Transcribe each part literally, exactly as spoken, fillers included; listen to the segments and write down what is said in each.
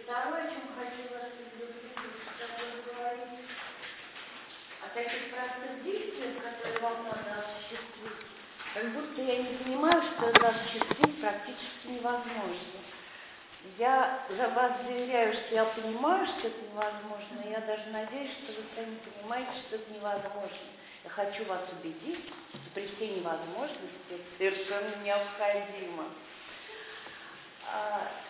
второе, о чем хочу вас предупредить, говорить о таких простых действиях, которые вам надо осуществить, как будто я не понимаю, что это осуществить практически невозможно. Я за вас заверяю, что я понимаю, что это невозможно, и я даже надеюсь, что вы сами понимаете, что это невозможно. Я хочу вас убедить, что при всей невозможности это совершенно необходимо. А,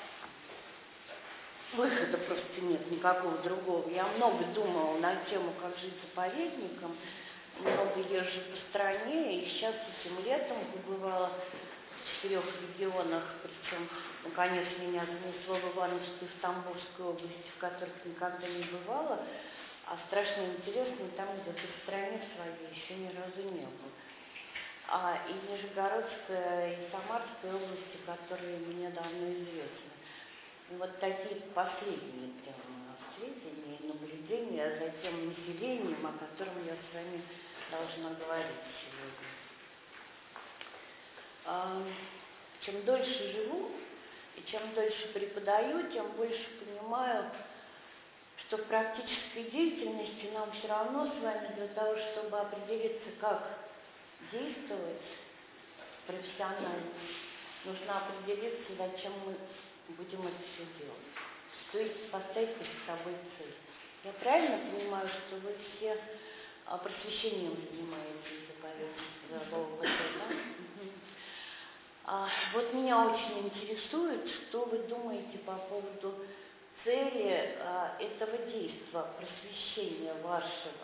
выхода просто нет никакого другого. Я много думала на тему, как жить заповедником, много езжу по стране, и сейчас этим летом побывала в четырех регионах, причем, наконец, меня занесло в Ивановскую и в Тамбовскую области, в которых никогда не бывала, а страшно интересно там, где-то в стране своей еще ни разу не было. А и Нижегородская, и Самарская области, которые мне давно известны. И вот такие последние прямо сведения и наблюдения за тем населением, о котором я с вами должна говорить сегодня. А, чем дольше живу и чем дольше преподаю, тем больше понимаю, что в практической деятельности нам все равно с вами для того, чтобы определиться, как действовать профессионально, нужно определиться, зачем мы будем это все делать. То есть поставить перед собой цель. Я правильно понимаю, что вы все просвещением занимаетесь за ОПТ, да? А, вот меня очень интересует, что вы думаете по поводу цели а, этого действия, просвещения вашего.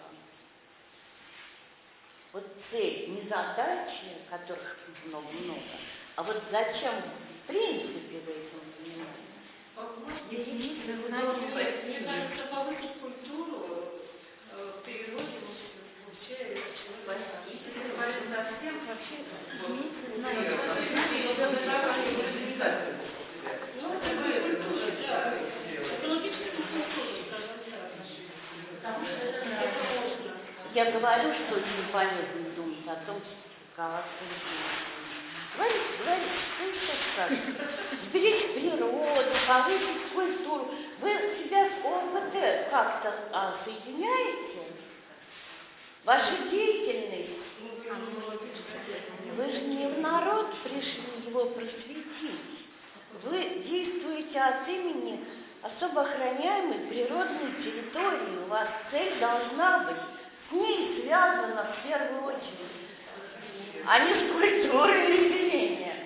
Вот цель, не задачи, которых много-много, а вот зачем в принципе вы этим занимаетесь? Единицы знания. Мне кажется, повысить культуру в природе, вообще, если говорить совсем, вообще, единицы знания. Ну, это будет культура, да. Экологическую культуру, скажем так. Потому что это можно. Я говорю, что очень полезно думать о том, как говорите, говорите, что еще скажете? Сберечь природу, повысить культуру. Вы себя с ОПТ как-то а, соединяете? Ваша деятельность? Вы же не в народ пришли его просветить. Вы действуете от имени особо охраняемой природной территории. У вас цель должна быть с ней связана в первую очередь, а не с культурой населения.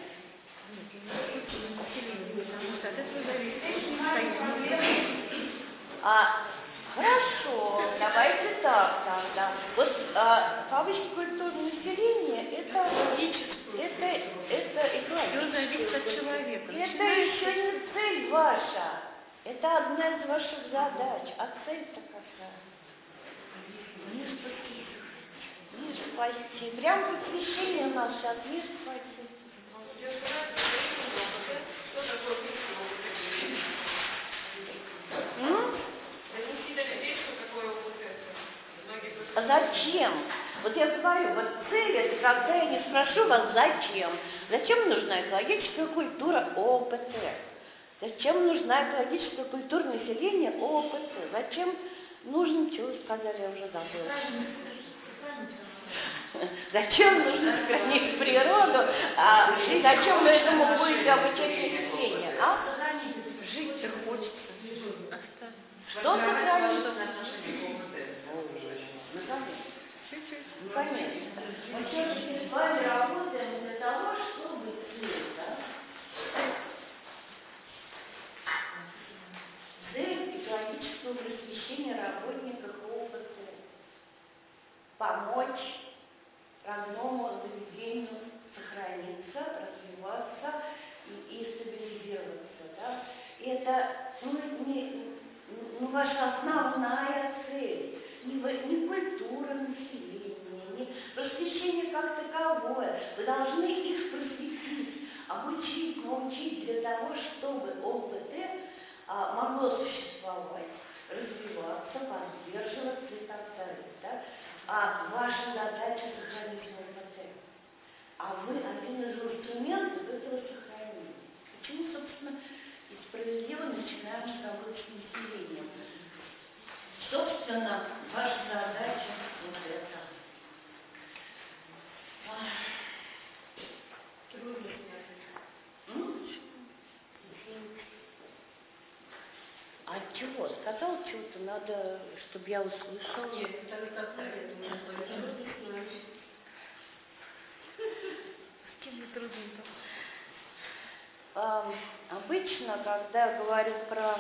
А, хорошо, давайте так тогда. Вот а, повысить культуру населения это, это, это экологическое. Все зависит от человека. Это еще не цель ваша. Это одна из ваших задач. А цель-то какая? Мир спасти. Мир спасти. Прям посвящение у нас сейчас. Мир спасти. Что такое донести до людей, что такое ОПТ? А зачем? Вот я говорю, вот цель это когда я не спрошу вас зачем. Зачем нужна экологическая культура ОПТ? Зачем нужна экологическая культура населения ОПТ? Зачем нужно, чего вы сказали, я уже забыла. Зачем нужно сохранить природу? А зачем вы этому будете обучать население? А? Жить-то хочется. Что сохранить? Наконец-то. Мы все-таки с вами работаем для того, чтобы цель, да? Цель экологического просвещения работников ОПТ. Помочь родному заведению сохраниться, развиваться и, и стабилизироваться. Да? И это ну, не, ну, ваша основная цель. Не, не культура населения, не просвещение как таковое. Вы должны их просветить, обучить, научить для того, чтобы ОПТ а, могло существовать, развиваться, поддерживаться и так далее. Да? А ваша задача сохранить ОПТ. А вы один из инструментов этого сохранения. Почему, собственно, и справедливо жилье, начинаем с работы с населением. Собственно, ваша задача вот это. Трудно снять. М? А чего? Сказал чего-то, надо, чтобы я услышала. Нет, так как я думаю, что трудно снять. С чем не трудно-то? А, обычно, когда я говорю про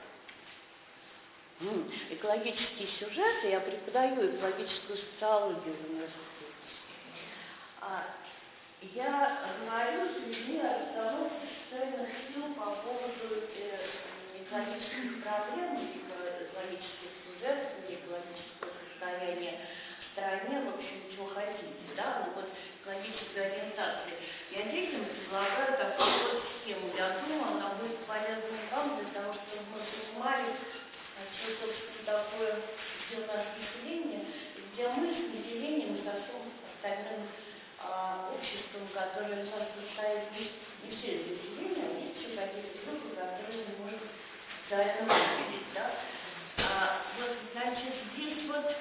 м, экологические сюжеты, я преподаю экологическую социологию в университете. А, я говорю с людьми о расстановке социальных сил по поводу э, экологических проблем, экологических сюжетов, экологического состояния в стране, в общем, чего хотите, да, ну вот экологическая ориентация. Я детям предлагаю такую вот схему. Я думаю, она будет полезна вам для того, чтобы мы понимали, что, собственно, такое, где у нас население, и где мы с населением и со всем остальным а, обществом, которое у нас состоит не, не все из населения, а есть еще какие-то группы, которые не может социально выделить, да. А, вот, значит, здесь вот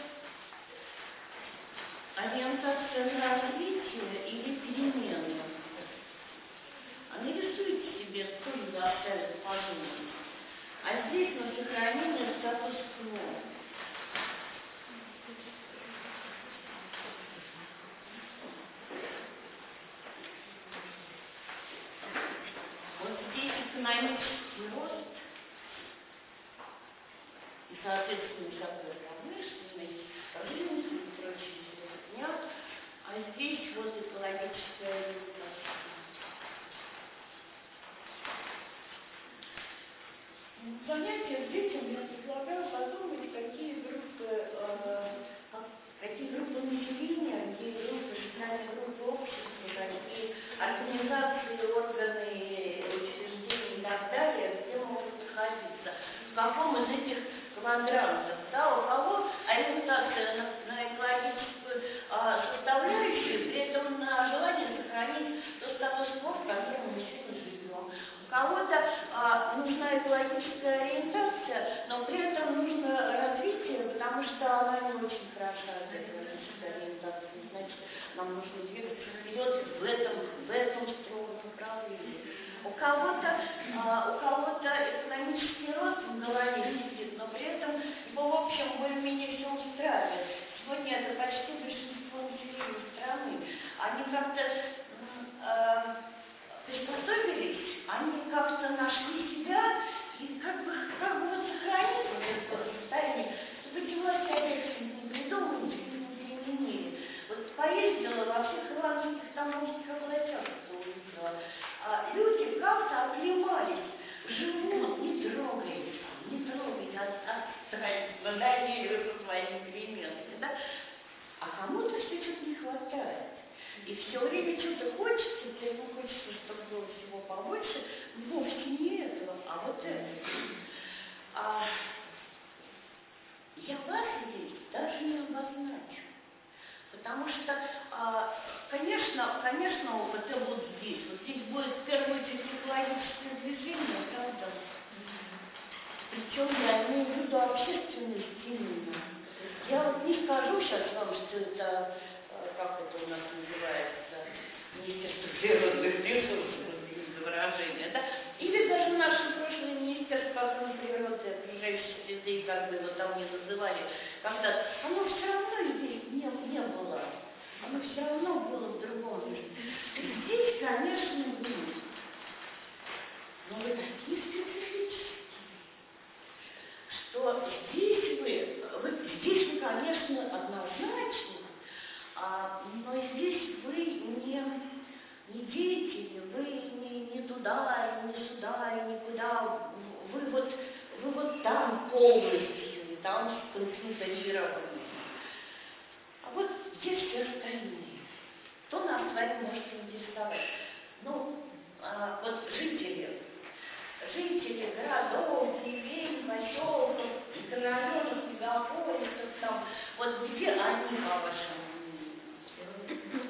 ориентация на развитие или перемену. А нарисуйте себе, что вы заставит подумать. А здесь на сохранение статус-кво. Вот здесь экономический рост и, соответственно, всякая промышленность, рынки и прочие дня, а здесь вот экологическая ориентация. Занятия с детям я предлагаю подумать, какие группы, э, какие группы населения, какие группы, социальные группы общества, какие организации, органы, учреждения и так далее, где могут находиться, в каком из этих квадрантов, да, у кого ориентация на, на экологическую а, составляющую, при этом на желание сохранить то статус-кво, в котором мы сегодня живем. У кого-то а, нужна экологическая ориентация, но при этом нужно развитие, потому что она не очень хороша, эта экологическая ориентация. Значит, нам нужно двигаться вперед в этом, в этом строгом направлении. У кого-то а, у кого-то экономический рост в голове сидит, но при этом его, в общем, более-менее все устраивает. Сегодня это почти большинство населения страны. Они как-то э, приспособились, они как-то нашли себя и как бы, как бы вот сохранить вот это состояние, чтобы эти власти опять не придумали, не применили. Вот поездила во всех ивановских тамбовских областях, кто увидела. А люди как-то оклемались, живут, не трогаясь, не трогаясь, отстань, надоели со своими переменами, да? А кому-то все что-то не хватает. И все время что-то хочется, при этом хочется, чтобы было всего побольше, вовсе не этого, а вот это. А я вас здесь даже не обозначу. Потому что, а, конечно, конечно, ОПТ вот здесь. Вот здесь будет в первую очередь экологическое движение, правда? Причем я имею в виду общественность именно. Я вот не скажу сейчас вам, что это, как это у нас называется, Министерство природных ресурсов, за выражение, да? Или даже наше прошлое Министерство охраны природы, окружающей среды, как бы его там не называли, когда оно все равно здесь не, не было. Оно все равно было в другом месте. Здесь, конечно, есть. Но вы такие специфические, что здесь вы, вы здесь вы, конечно, однозначно, а, но здесь вы не, не деятели, вы не, не туда, не сюда, и никуда. Вы вот, вы вот там полностью, там сконцентрированы. А вот здесь все остальные. Кто нас с вами может интересовать? Ну, а, вот жители, жители городов, деревень, поселков, микрорайонов, мегаполисов, там, вот где они, по-вашему мнению?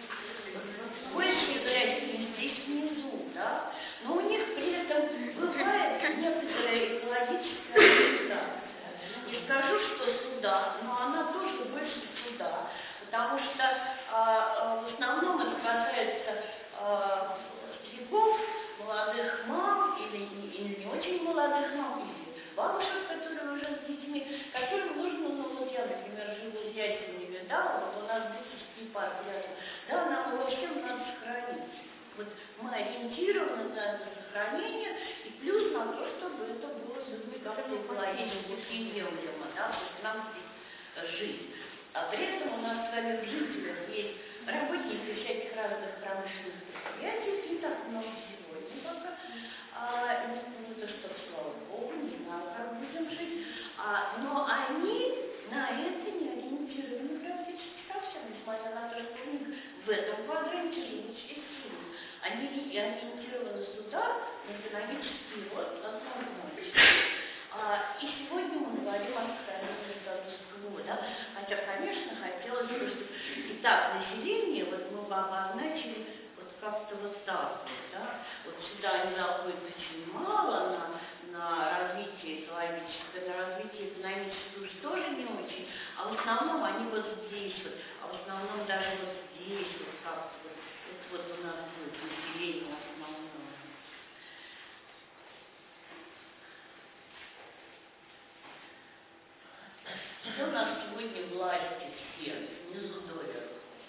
Большей частью здесь внизу, да? Но у них при этом бывает да, но она тоже больше сюда, потому что а, в основном это касается а, стариков, молодых мам или, или не очень молодых мам, или бабушек, которые уже с детьми, которым нужно, ну вот я, например, живу с зятем не видала, вот у нас детский парк рядом, да, нам его всем надо сохранить. Вот мы ориентированы на это сохранение, и плюс на то, чтобы это было как-то экологически приемлемо, да, то есть нам здесь жить. А при этом у нас с вами в жителях есть работники всяких разных промышленных предприятий, не так много сегодня пока. А, ну, ну, это что, слава богу, не знаю, как будем жить. А, но они на это не ориентированы практически совсем, несмотря на то, что у них в этом квадранте живут все силы. Они ориентированы сюда на экономический рост однозначно. А, и сегодня мы говорим о сохранении статус-кво, да? Хотя, конечно, хотелось бы, чтобы и так население, вот мы бы обозначили вот как-то вот так вот, да? Вот сюда они заходят очень мало на, на развитие экологическое, на развитие экономическое уж тоже не очень, а в основном они вот здесь вот, а в основном даже вот здесь вот как-то вот. Вот, вот у нас будет население основное. Где у нас сегодня власти все? Внизу доля.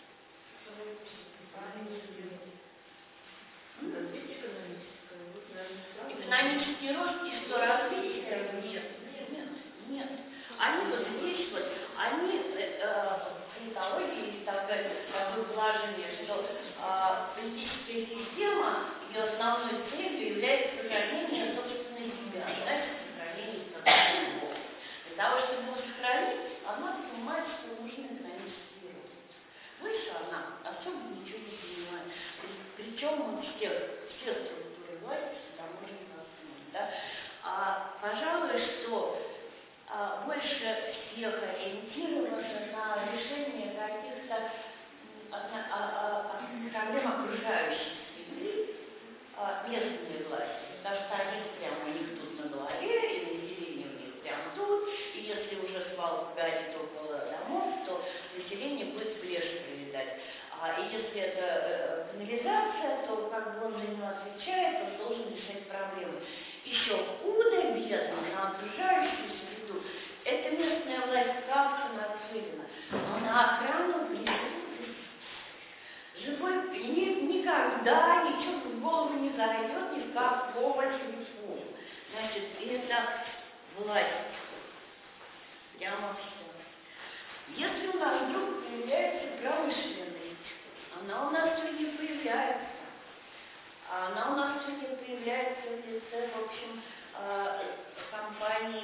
Экономический рост и что, развитие? Нет, нет, нет. Они вот здесь вот, они, э, э, в экологии есть такое, такое положение, что э, политическая система, ее основной целью является сохранение собственной себя, значит, сохранение статус-кво. Для того, чтобы его сохранить, она понимает, что нужен экономический рост. Выше она особо ничего не понимает. Причем всех, все структуры власти сюда можно засунуть. Да? А, пожалуй, что а, больше всех ориентировано на решение каких-то а, а, а, проблем окружающей среды а, местные власти. Потому что они прямо у них тут на голове, и население у них прямо тут. И если уже свалка горит около домов, то население будет в брешь проедать. А, и если это э, канализация, то как бы он за него отвечает, он должен решать проблемы. Еще худо-бедно на окружающую среду. Эта местная власть как-то нацелена, но на охрану природы живой ни, никогда ничего в голову не зайдет, ни в какого телефона. Значит, это власть. Прямо все. Если у нас вдруг появляется промышленность, она у нас сегодня появляется. Она у нас сегодня появляется в лице, в общем, компаний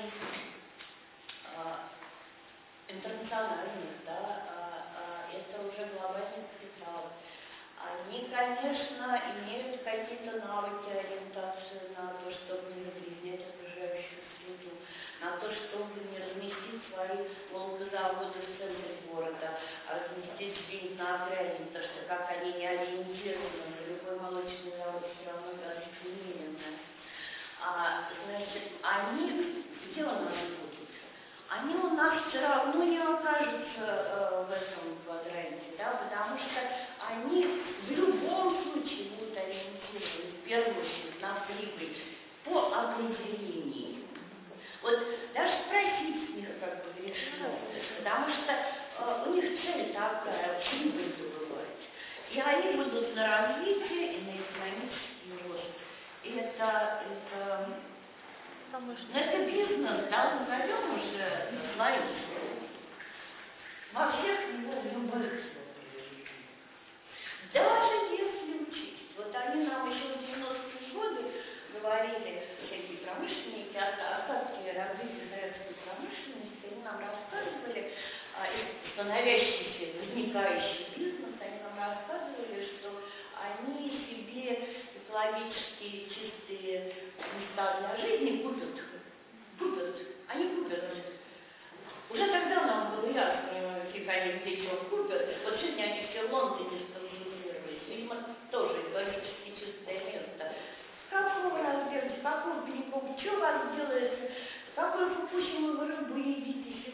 интернациональных, да, это уже глобальный капитал. Они, конечно, имеют какие-то навыки ориентации на то, чтобы не загрязнять окружающую среду, на то, чтобы не разместить свои молокозаводы в центре города, а разместить где-нибудь на окраине, потому что как они не ориентированы, любой молочный завод все равно даст немерено. А, значит, они где у нас будут? Они у нас все равно не окажутся э, в этом квадранте, да, потому что они в любом случае будут ориентированы в первую очередь на прибыль по определению. Вот даже спросить с них как бы грешно, потому что э, у них цель такая, прибыль добывать. И они будут на развитие и на экономический рост. И это, это, ну, это бизнес, да, назовем уже своим словом. Во всех его любых словах. Даже если учесть, вот они нам еще в девяностые годы говорили, всякие промышленники, остатки развития советской промышленности, они нам рассказывали, становящийся, возникающий бизнес, они нам рассказывали, что они себе экологически чистые места для жизни купят. Купят. Они купят. Уже тогда нам было ясно, фиг они где чего купят. Вот сегодня они все в Лондоне спонсорировались. Видимо, тоже экологически чистое место. С какого размера, с какого перекупа, что у вас делается, какую Фукусимову рыбу едите сегодня?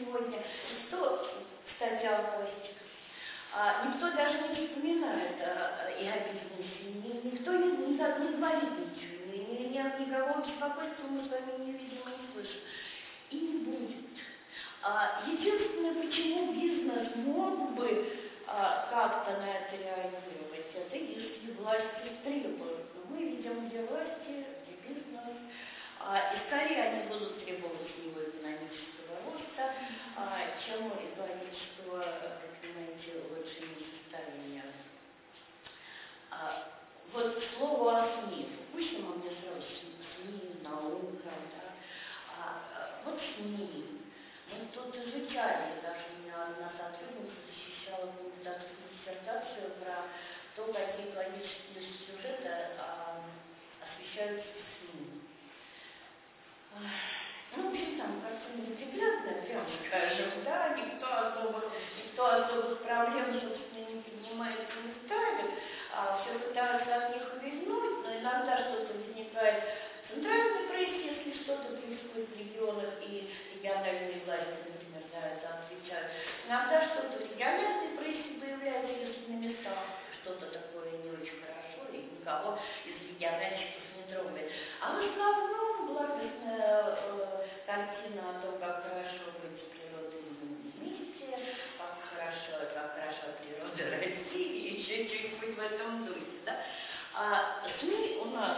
сегодня. Никто, кстати, о гостях, а, никто даже не вспоминает а, и о бизнесе, ни, никто не, не, не говорит ничего, ни, ни, ни, никакого беспокойства мы с вами не видим и не слышим. И не будет. А, единственное, почему бизнес мог бы а, как-то на это реагировать, это если власти требуют. Но мы видим, где власти, где бизнес. А, и скорее они будут требовать с него экономического роста, а, чем экологического, как понимаете, улучшения состояния. А, вот к слову о СМИ. Пусть мы мне сразу СМИ, наука, да. А, вот СМИ. Мы тут изучали, даже у меня одна сотрудница защищала кандидатскую диссертацию про то, какие экологические сюжеты а, освещаются в СМИ. Ну, в общем, там картина неприглядная, прямо скажем, да, никто особых, никто особых проблем, собственно, не поднимает, не ставит, а все пытаются от них увильнуть, но иногда что-то возникает в центральной прессе, если что-то происходит в регионах, и региональные власти, например, за это отвечают. Иногда что-то в региональной прессе появляется, если на местах что-то такое не очень хорошо, и никого из региональщиков не трогает. А в основном благостная э, картина о том, как хорошо быть с природой вместе, как хорошо, как хорошо природа России, и еще что-нибудь в этом духе. Да? А СМИ у нас,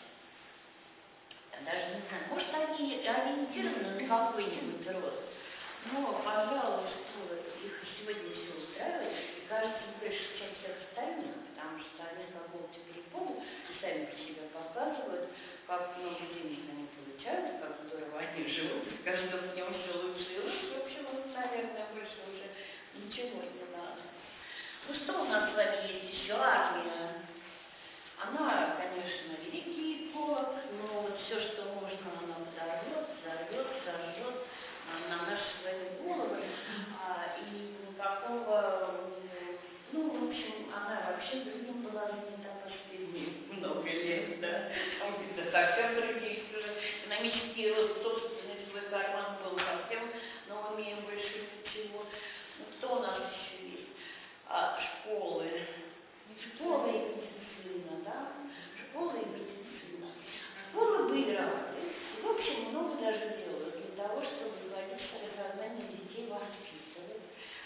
я даже не знаю, может, они ориентированы на какой-нибудь рост, но, пожалуй, что их сегодня все устраивает, и кажется больше, чем всех остальных, потому что они с какого-то перепугу и сами по себе показывают, как много денег они получают, как здорово они живут, и с каждым днем все лучше и лучше. В общем, им, наверное, больше уже ничего не надо. Ну что у нас с вами есть еще? Армия. Она, конечно, великий эколог, но вот все, что можно, она подорвет, взорвет, сожжет на, на наши с вами головы. А, и никакого, ну, в общем, она вообще другим была занята последние много лет, да, там где-то совсем другие уже экономический рост, собственный свой карман был совсем на уме больше ничего. Ну, кто у нас еще есть? А, школы. Школы и медицина, да? Школы и медицина. Школы были рады. И, в общем, много даже делают для того, чтобы экологическое сознание детей воспитывать.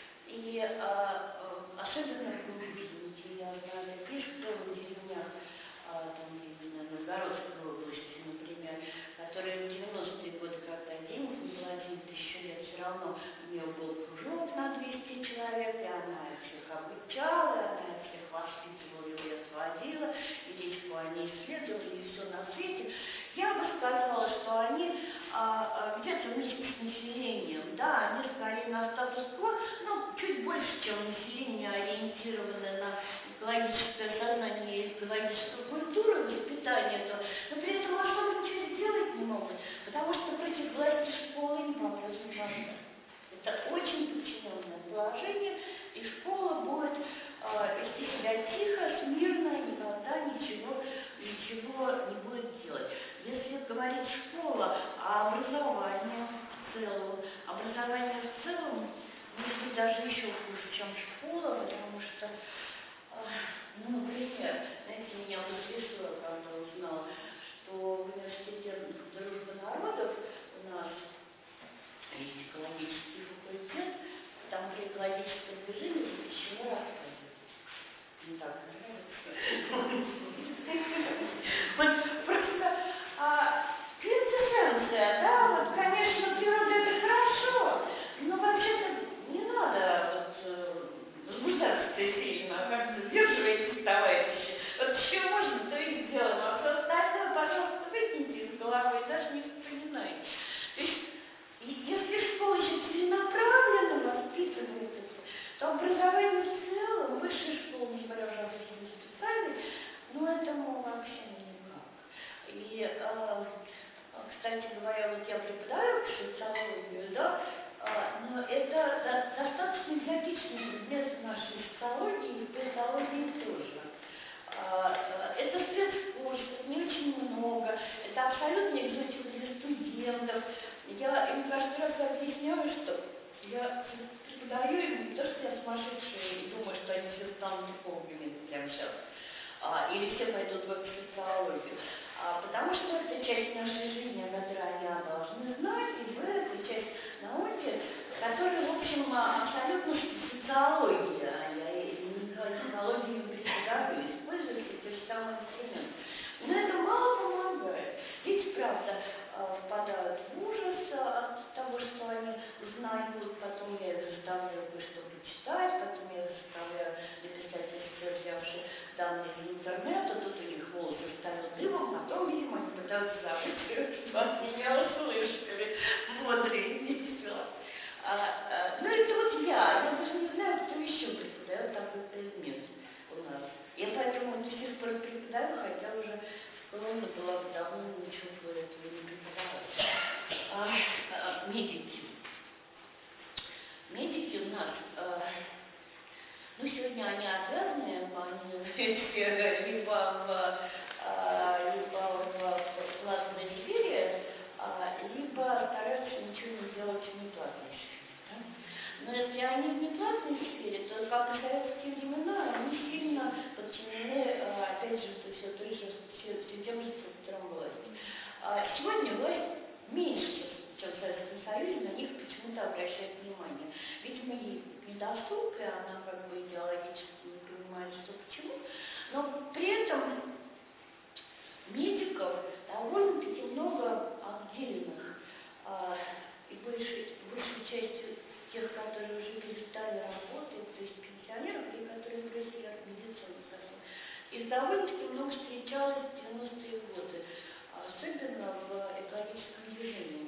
И а, а, особенно в глубинке, я знаю, такие школы в деревнях, а, там, именно в Новгородской области, например, которые в девяностые годы, когда денег не платили, тысячу лет, все равно у нее был кружок на двести человек, и она всех обучала, и она всех воспитывала, и в лес водила, и речку они исследовали, и все на свете. Я бы сказала, что они а, а, где-то вместе с населением, да, они скорее на статус-кво, ну, чуть больше, чем население, ориентированы на экологическое сознание и экологическую культуру, воспитание, то, но при этом особо ничего сделать не могут, потому что против власти школы не по-прежнему можно. Это очень подчиненное положение, и школа будет э, вести себя тихо, смирно, никогда ничего, ничего не будет делать. Если говорить школа, а образование в целом, образование в целом, может быть, даже еще хуже, чем школа, потому что, э, ну, например, знаете, меня потрясло, когда узнала, что в университете дружбы народов у нас есть экологический факультет, там при экологическом движении запрещено рассказывать. Не так, вот просто а, квинтэссенция, да, вот, конечно, природа это хорошо, но вообще-то не надо вот, возбуждаться сильно, а как-то сдерживайтесь, товарищи. Вот что можно, то и сделаем, а все остальное, пожалуйста, выкиньте из головы и даже не вспоминайте. То есть, если школа еще целенаправленно воспитывает это, то образование в целом, высшая школа, не говоря уже о средней специальной, ну этому вообще никак. И, э, кстати говоря, вот я преподаю социологию, да, э, но это до, достаточно экзотичный предмет в нашей социологии и в политологии тоже. Э, это спецкурс, не очень много, это абсолютно экзотика для студентов. Я им каждый раз объясняю, что Я преподаю им не то, что я сумасшедшая и думаю, что они все станут типовыми прямо сейчас, а, или все пойдут в социологию, а, потому что это часть нашей жизни, о которой они должны знать, и в этой часть науки, которая, в общем, абсолютно социология, а я социологию не преподаю, используется тот же самый инструмент. Но это мало помогает. Дети, правда, впадают в ужас от того, что они узнают, потом я их заставляю кое-что почитать, потом я их заставляю написать эссе, взявши данные из интернета, тут у них волосы встают дымом, потом, видимо, они пытаются забыть, что они меня услышали, бодрые и весело. А, а, ну, это вот я, я даже не знаю, кто еще преподает такой предмет у нас. Я поэтому до сих пор преподаю, хотя уже склонна была бы давно ничего этого не преподавать. А, а, медики. Медики у нас, а, ну, сегодня они обязаны, они все либо в, а, либо в платной сфере, а, либо стараются ничего не делать в неплатной сфере. Да? Но если они в неплатной сфере, то, как и в советские времена, они сильно подчинены, опять же, все, той же, все, все тем же структурам власти. А сегодня власть меньше, чем в Советском Союзе, на них почему-то обращает внимание. Видимо, ей недосуг, и она как бы идеологически не понимает, что к чему. Но при этом медиков довольно-таки много отдельных. А, и большей, большей частью тех, которые уже перестали работать, то есть пенсионеров, и которые бросили медицину совсем. Их довольно-таки много встречалось в девяностые годы, особенно в экологическом движении.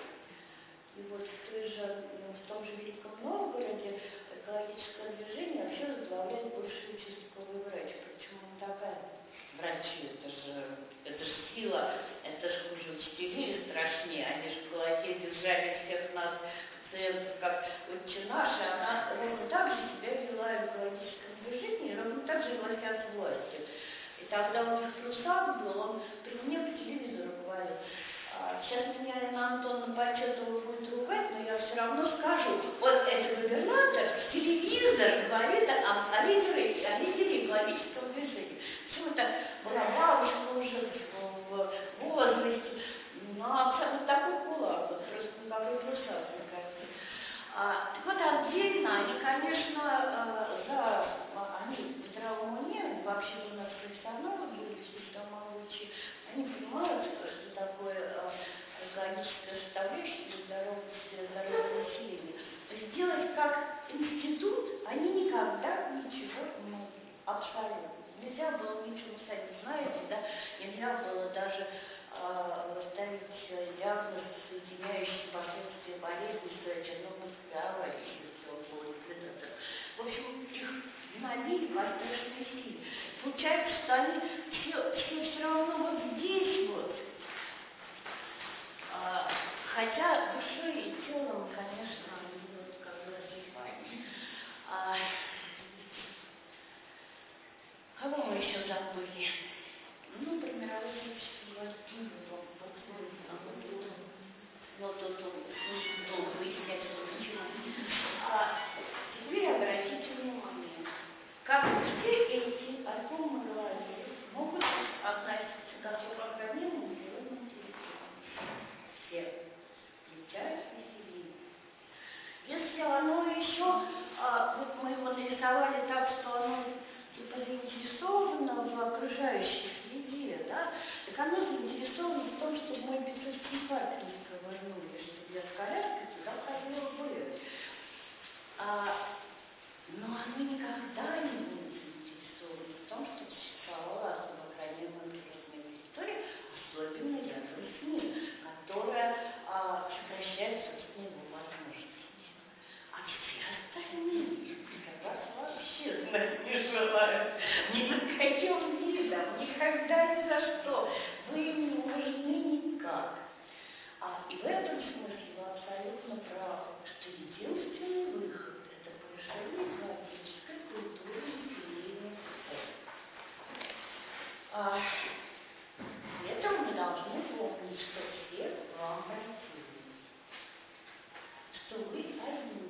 И вот в, той же, в том же Великом Новгороде экологическое движение вообще возглавляет бывший участковый врач. Причем он такая, врачи, это же, это же сила, это же хуже учителей страшнее, они же в кулаке держали всех нас, пациентов, как отче наш, и она ровно так же себя вела в экологическом движении, ровно так же велась от власти. И тогда у них Прусак был, он при мне по телевизору говорил. Сейчас меня Инна Антоновна Почетова будет ругать, но я все равно скажу. Вот этот губернатор в телевизор говорит о, о, лидере, о лидере экологического движения. Причем это была бабушка уже в, в возрасте. Ну, абсолютно такой кулак, вот просто никакой Прусак, мне кажется. А, так вот, отдельно они, конечно, за, они в здравом уме, вообще у нас профессионалы, Юрий Томовичи, они понимают, что такое экологическая составляющая для здорового, здорового населения. Сделать как институт они никогда ничего не могли. Абсолютно. Нельзя было ничего, сами знаете, да, нельзя было даже э, ставить диагноз, соединяющий последствия болезни с Чернобыльской аварии, если он был ликвидатор. В общем, их набили по страшной силе. Получается, что они все, все, все равно вот здесь вот. А, хотя душой и телом, конечно, они вот как бы развивают. А, кого мы еще забыли? Ну, про мировое сообщество власти не было. Но тут долго выяснять, почему. А теперь обратите внимание, как все эти, о ком мы говорили, могут относиться к охраненным природным территориям. Все, включая население. Если оно еще, а, вот мы его нарисовали так, что оно типа заинтересовано в окружающей среде, да, так оно заинтересовано в том, чтобы мой бесовский парк не сковырнули, чтобы я с коляской туда ходила бы. А, но оно никогда не будет заинтересовано в том, чтобы существовала особо охраняемая природная территория, особенно рядом с ним, которая а, сокращает, собственно, его возможности. А все остальные вас вообще знать не желают. Ни под каким видом, никогда, ни за что. Вы им не нужны никак. А, и в этом смысле вы абсолютно правы, что единственный выход – это повышение экологической культуры населения в целом. А, при этом мы должны помнить, что все к вам обратились, что вы одни.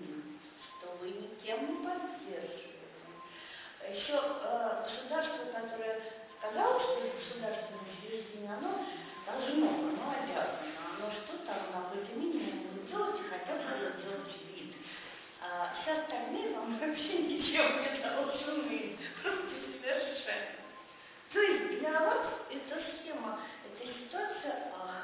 еще э, государство, которое сказало, что это государственное учреждение, оно должно, оно обязано, оно что-то, оно какой-то минимум будет делать и хотя бы это делать вид. А все остальные вам вообще ничем не должны, просто совершенно. То есть для вас эта схема, эта ситуация, ах,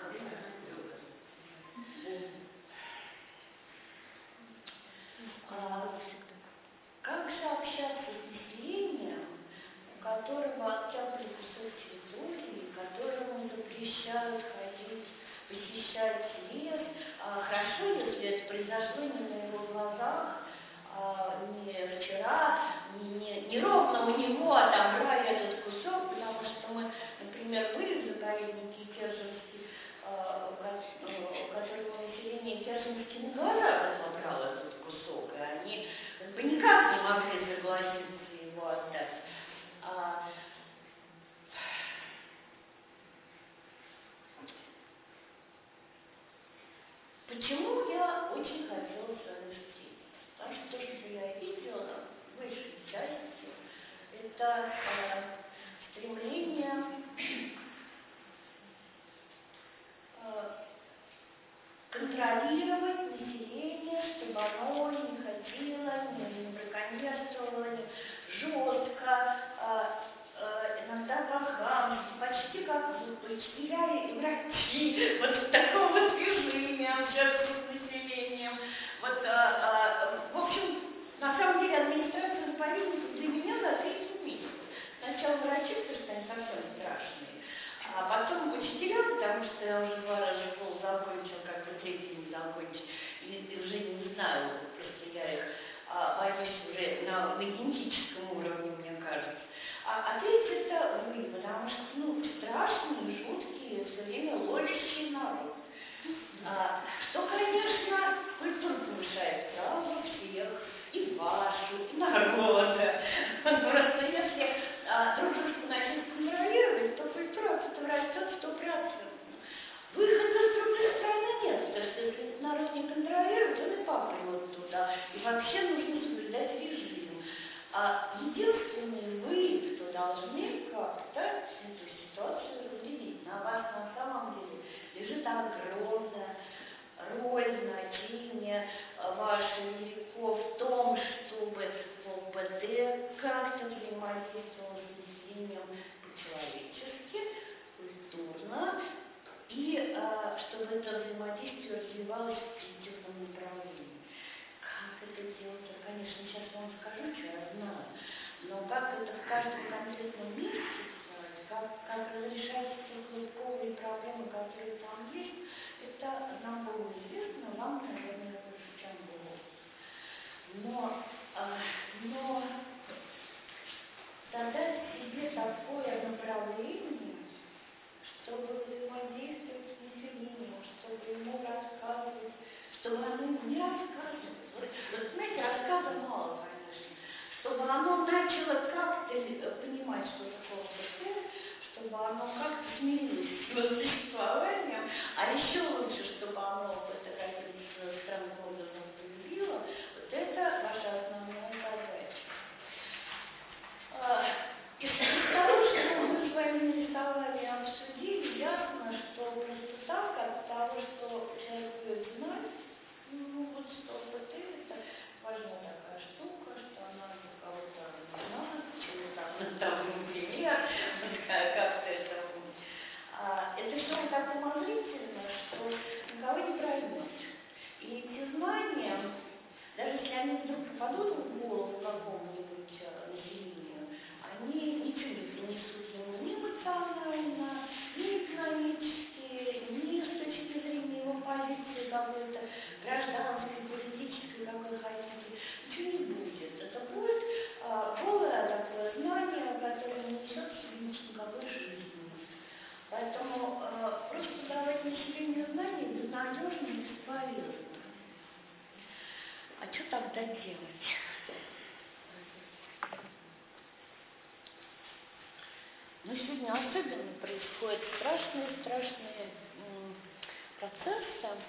а, как же общаться с населением, у которого оттяпали кусок территории, которому запрещают ходить, посещать лес? А, хорошо, если это произошло не на его глазах, а, не вчера, не, не, не ровно у него отобрали этот кусок, потому что мы, например, были в заповеднике Керженский, а, у которого население Керженский на глазах отобрало этот кусок, и они как бы никак не могли согласиться его отдать. А, почему я очень хотела с вами встретиться? Потому что то, что я видела, большей частью, это э, стремление э, контролировать население, чтобы оно не ходило, не, не браконьерствовало, жестко, э, э, иногда по-хамски, почти как учителя и врачи, вот в таком вот режиме общаться с населением. Вот, э, э, в общем, на самом деле администрация заповедника для меня за третий месяц. Сначала врачи, потому что они совсем страшные, а потом учителя, потому что я уже два раза школу закончил, как бы третий не закончил, и, и уже не знаю, просто я их а, боюсь уже на, на генетическом уровне, мне кажется. А, а третий это вы, потому что, ну, страшные, жуткие, все время ловящие народ. А, что, конечно, культура повышает право всех, и вашу, и народа. Просто если а, друг дружку начать контролировать, то культура от этого растет сто процентов. Выхода с другой стороны нет, потому что если этот народ не контролирует, он и попрет туда. И вообще нужно соблюдать режим. А единственные вы, кто должны как-то эту ситуацию разделить. На вас на самом деле лежит огромная роль, значение ваше велико в том, чтобы ВОПД как-то взаимодействовало с населением по-человечески, культурно, и а, чтобы это взаимодействие развивалось в позитивном направлении. Как это делать? Я, конечно, сейчас вам скажу, что я знаю, но как это в каждом конкретном месте делать, как, как разрешать те глубоковые проблемы, которые там есть, это нам было известно, вам, наверное, больше, чем было. Но, а, но задать себе такое направление, чтобы взаимодействовать с населением, чтобы ему рассказывать, чтобы оно ему не рассказывало. Вот, вот знаете, рассказа мало, конечно. Чтобы оно начало как-то понимать, что такое ВПТ, чтобы оно как-то смирилось с его существованием, а еще лучше, чтобы оно это каким-то странным образом полюбило. Вот это ваша основная задача. Из того, что мы с вами нарисовали и обсудили, ясно, что просто так, от того, что человек будет знать, ну вот что ВПТ это важная такая штука, что она для кого-то знает, чего там, там, например, вот как-то это. А, это все так умозрительно, что никого не проймете. И эти знания, даже если они вдруг попадут в голову какому-нибудь населению, они ничего не принесут ему ни эмоционально, ни экономически, ни с точки зрения его позиции какой-то гражданской, политической, какой хотите. Ничего не будет. Это будет а, голое такое знание, которое не несет в себе никакой жизни. Поэтому а, просто давать населению знания безнадежно и бесполезно. А что тогда делать? Но сегодня особенно происходят страшные-страшные процессы,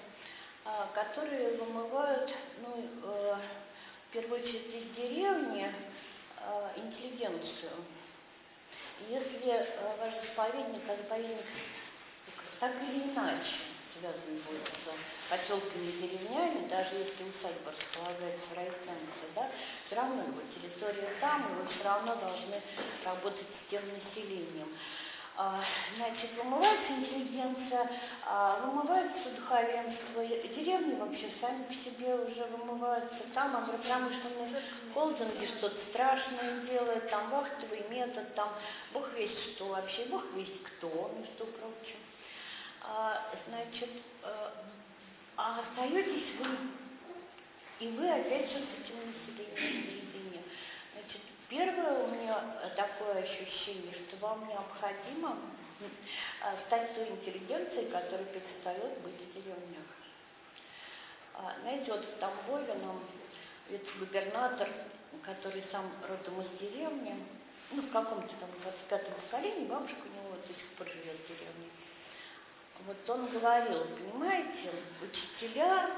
которые вымывают, ну, в первую очередь из деревни, э, интеллигенцию. И если э, ваш заповедник, а заповедник так или иначе связан будет с поселками и деревнями, даже если усадьба располагается в райцентре, да, все равно его территория там, и вы все равно должны работать с тем населением. А, значит, вымывается интеллигенция, а, вымывается духовенство, деревни вообще сами по себе уже вымываются, там агропромышленные холдинги что-то страшное делают, там вахтовый метод, там бог весть что вообще, бог весть кто, между прочим. А, значит, а остаетесь вы, и вы опять же с этим населением наедине. Значит, первое у меня такое ощущение, что вам необходимо стать той интеллигенцией, которая перестает быть в деревнях. А, знаете, вот в Тамбове нам вице-губернатор, который сам родом из деревни, ну, в каком-то там двадцать пятом поколении, бабушка у него до сих пор живет в деревне. Вот он говорил, понимаете, учителя,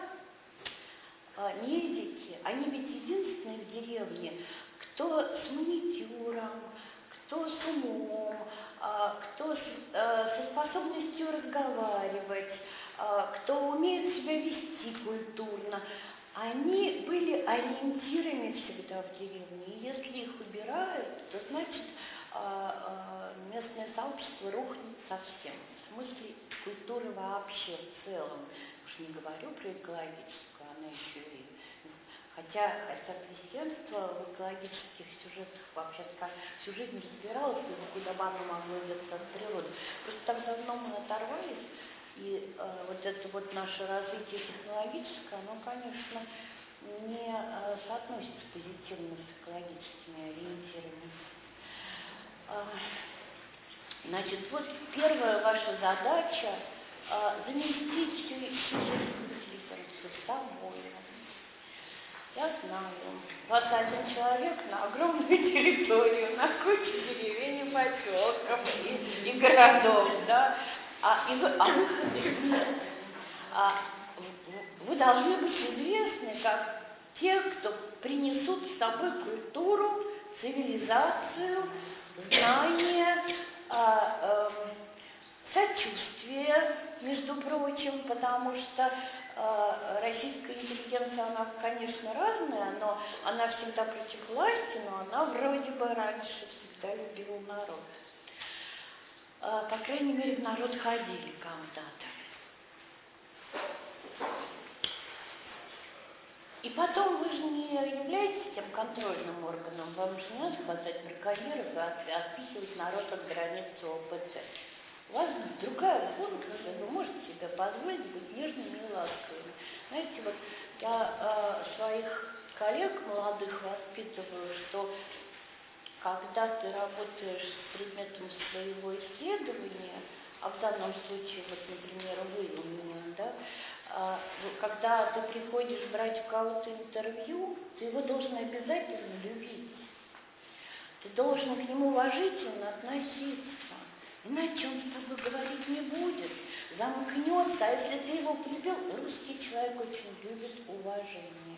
медики, они ведь единственные в деревне, кто с маникюром, кто с умом, кто со способностью разговаривать, кто умеет себя вести культурно. Они были ориентирами всегда в деревне. И если их убирают, то значит местное сообщество рухнет совсем. В смысле культуры вообще в целом. Уж не говорю про экологическую, она еще и... Хотя, хотя крестьянство в экологических сюжетах вообще всю жизнь не разбиралось, куда бы оно могло деться от природы. Просто так давно мы оторвались, и э, вот это вот наше развитие технологическое, оно, конечно, не э, соотносится позитивно с экологическими ориентирами. Э, значит, вот первая ваша задача э, заместить всю, всю жизнь интеллигенцию собой. Я знаю, двадцать один человек на огромную территорию, на кучу деревень и поселков и, и городов, да, а, и вы, а выхода нет. А, вы должны быть известны как те, кто принесут с собой культуру, цивилизацию, знания, а, а, сочувствие, между прочим, потому что э, российская интеллигенция, она, конечно, разная, но она всегда против власти, но она вроде бы раньше всегда любила народ. Э, по крайней мере, в народ ходили когда-то. И потом вы же не являетесь тем контрольным органом, вам же не надо хватать браконьеров и отпихивать народ от границы ОПТ. У вас другая функция, вы можете себе позволить быть нежными и ласковыми. Знаете, вот я э, своих коллег молодых воспитываю, что когда ты работаешь с предметом своего исследования, а в данном случае, вот, например, вы у меня, да, э, когда ты приходишь брать у кого-то интервью, ты его должен обязательно любить. Ты должен к нему уважительно относиться. Иначе он с тобой говорить не будет, замкнется, а если ты его полюбил, русский человек очень любит уважение.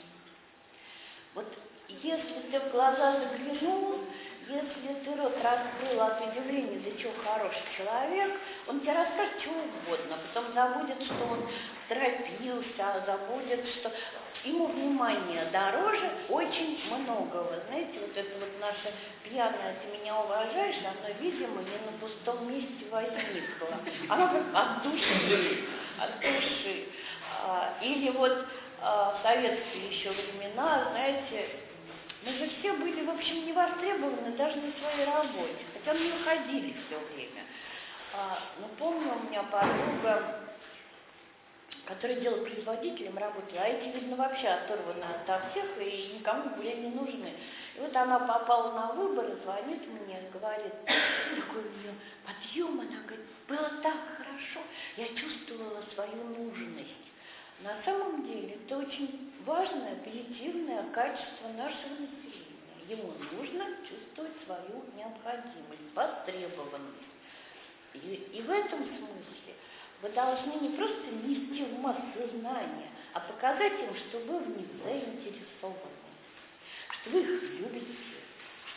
Вот если ты в глаза заглянул, если ты рот раскрыл от удивления, да чего хороший человек, он тебе расскажет чего угодно, потом забудет, что он торопился, забудет, что ему внимание дороже очень многого. Знаете, вот это вот наше пьяное «ты меня уважаешь», оно, видимо, не на пустом месте возникло. Оно как от души, от души. Или вот в советские еще времена, знаете, мы же все были, в общем, не востребованы даже на своей работе, хотя мы ходили все время. Но помню, у меня подруга, которая делопроизводителем работала, а эти, видно, вообще оторваны от всех и никому были не нужны. И вот она попала на выборы, звонит мне, говорит, такой у нее подъем, она говорит, было так хорошо, я чувствовала свою нужность. На самом деле это очень важное, позитивное качество нашего населения. Ему нужно чувствовать свою необходимость, востребованность. И, и в этом смысле вы должны не просто нести в массы знания, а показать им, что вы в них заинтересованы, что вы их любите,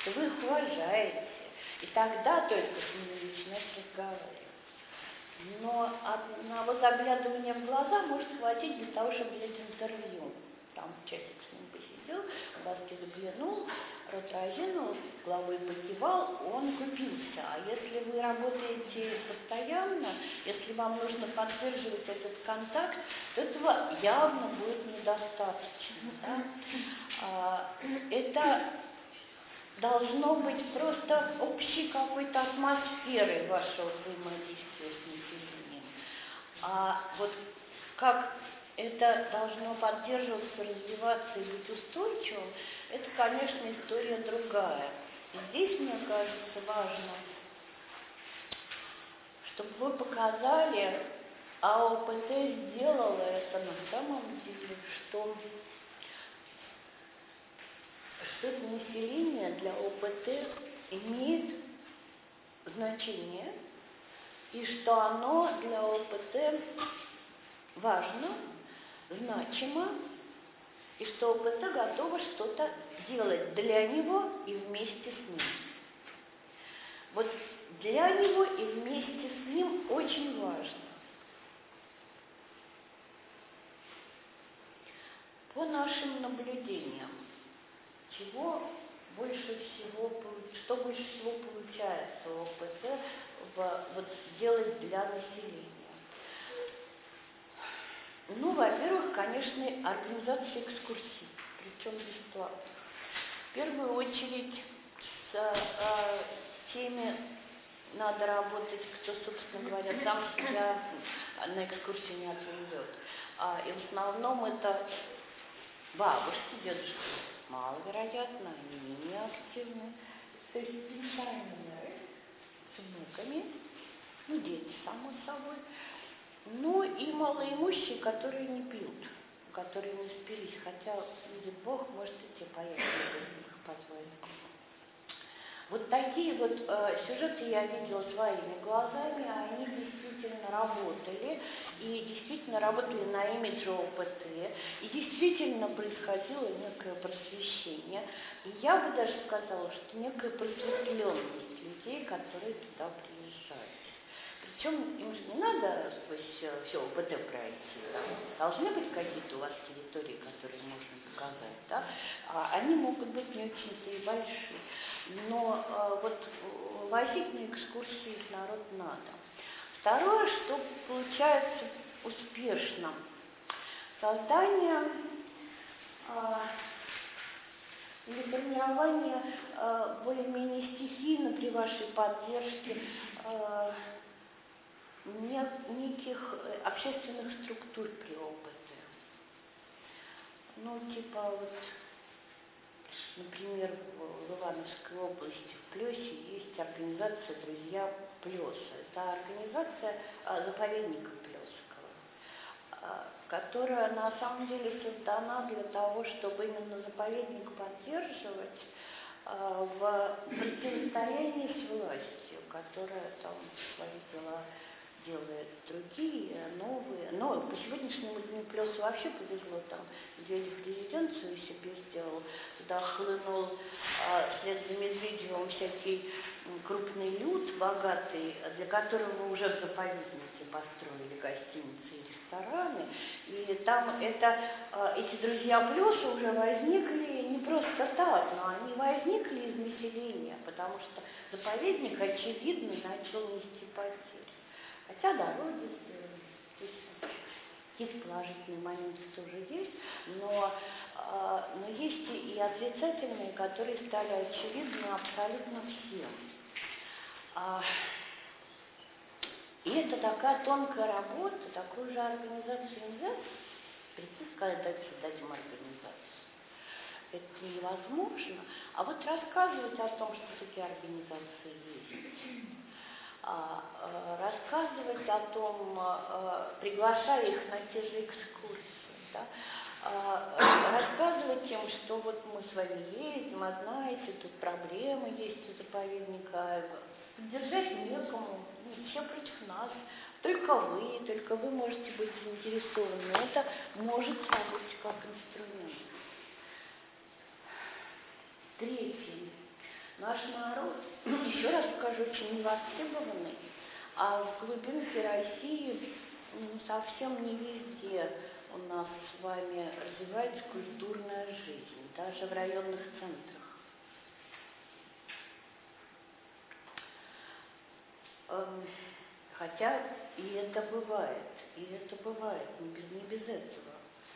что вы их уважаете. И тогда только с ними начинать разговаривать. Но одного вот заглядывания в глаза может хватить для того, чтобы взять интервью. Там часик с ним посидел, глазки заглянул, рот разинул, головой покивал, он купился. А если вы работаете постоянно, если вам нужно поддерживать этот контакт, то этого явно будет недостаточно. Да? А, это должно быть просто общей какой-то атмосферой вашего взаимодействия с населением. А вот как это должно поддерживаться, развиваться и быть устойчивым, это, конечно, история другая. И здесь, мне кажется, важно, чтобы вы показали, а ОПТ сделала это на самом деле, что, что это население для ОПТ имеет значение, и что оно для ОПТ важно, значимо, и что ОПТ готова что-то делать для него и вместе с ним. Вот для него и вместе с ним очень важно. По нашим наблюдениям, чего больше всего, что больше всего получается у ОПТ в, вот, сделать для населения? Ну, во-первых, конечно, организация экскурсий, причем бесплатно. В первую очередь с э, теми надо работать, кто, собственно говоря, сам себя на экскурсию не отведет. А, и в основном это бабушки, дедушки. Маловероятно, они менее активны. То есть пенсионеры с внуками, ну, дети, само собой. Ну и малоимущие, которые не пьют, которые не спились, хотя, видит Бог, может и те поехали, их позволить. Вот такие вот э, сюжеты я видела своими глазами, они действительно работали, и действительно работали на имидже ОПТ, и действительно происходило некое просвещение. И я бы даже сказала, что некая просветленность людей, которые туда приезжают. Причем им же не надо сквозь все ОПТ пройти. Там должны быть какие-то у вас территории, которые можно показать. Да? А они могут быть не очень-то и большие. Но а, вот возить на экскурсии их народ надо. Второе, что получается успешно. Создание а, или формирование а, более-менее стихийно при вашей поддержке а, неких общественных структур при ОПТ. Ну, типа вот, например, в Ивановской области, в Плёсе, есть организация «Друзья Плёса». Это организация заповедника Плёсского, которая на самом деле создана для того, чтобы именно заповедник поддерживать в противостоянии с властью, которая там свои дела делает другие, новые. Но по сегодняшнему дню Плёсу вообще повезло, там Медведев резиденцию себе сделал, туда хлынул а, вслед за Медведевым всякий крупный люд, богатый, для которого уже в заповеднике построили гостиницы и рестораны. И там это, а, эти друзья Плёса уже возникли не просто так, но они возникли из населения, потому что заповедник, очевидно, начал нести потери. Хотя дороги сделаны, то есть какие-то положительные моменты тоже есть, но, э, но есть и отрицательные, которые стали очевидны абсолютно всем. А, и это такая тонкая работа, такую же организацию нельзя прийти и сказать, давайте создадим организацию. Это невозможно. А вот рассказывать о том, что такие организации есть. Рассказывать о том, приглашая их на те же экскурсии, да, рассказывать им, что вот мы с вами ездим, а знаете, тут проблемы есть у заповедника, поддержать некому, все против нас, только вы, только вы можете быть заинтересованы. Это может сработать как инструмент. Третье. Наш народ, еще раз скажу, очень невостребованный, а в глубинке России совсем не везде у нас с вами развивается культурная жизнь, даже в районных центрах. Хотя и это бывает, и это бывает, не без, не без этого.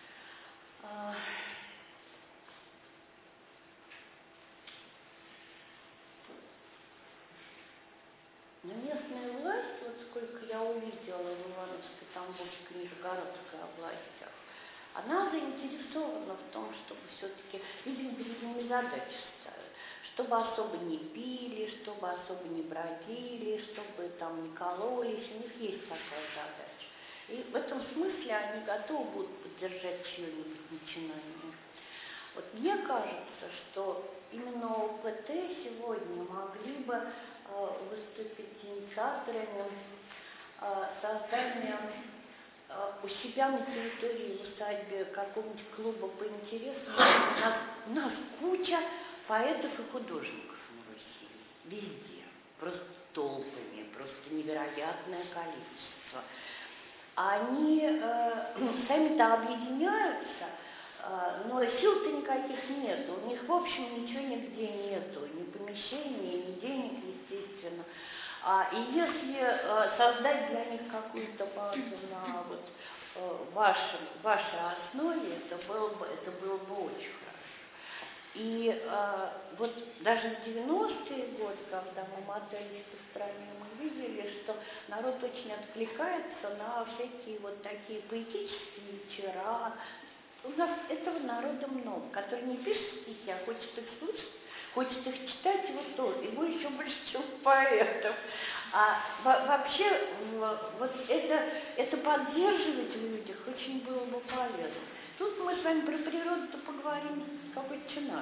Но местная власть, вот сколько я увидела в Ивановской, Тамбовской, Нижегородской областях, она заинтересована в том, чтобы все-таки, видимо, перед ними задачи ставят, чтобы особо не пили, чтобы особо не бродили, чтобы там не кололись, у них есть такая задача. И в этом смысле они готовы будут поддержать чье-нибудь начинание. Вот мне кажется, что именно ОПТ сегодня могли бы э, выступить инициаторами э, создания э, у себя на территории в усадьбе какого-нибудь клуба по интересам. У нас, у нас куча поэтов и художников на Руси, везде, просто толпами, просто невероятное количество. Они э, сами-то объединяются, но сил-то никаких нету, у них в общем ничего нигде нету, ни помещений, ни денег, естественно. А, и если а, создать для них какую-то базу на вот, а, вашем, вашей основе, это было бы, это было бы очень хорошо. И а, вот даже в девяностые годы, когда мы мотались по стране, мы видели, что народ очень откликается на всякие вот такие поэтические вечера. У нас этого народа много, который не пишет стихи, а хочет их слушать, хочет их читать, и вот то, его еще больше, чем поэтов. А во вообще вот это, это поддерживать в людях очень было бы полезно. Тут мы с вами про природу-то поговорим какой-то наш.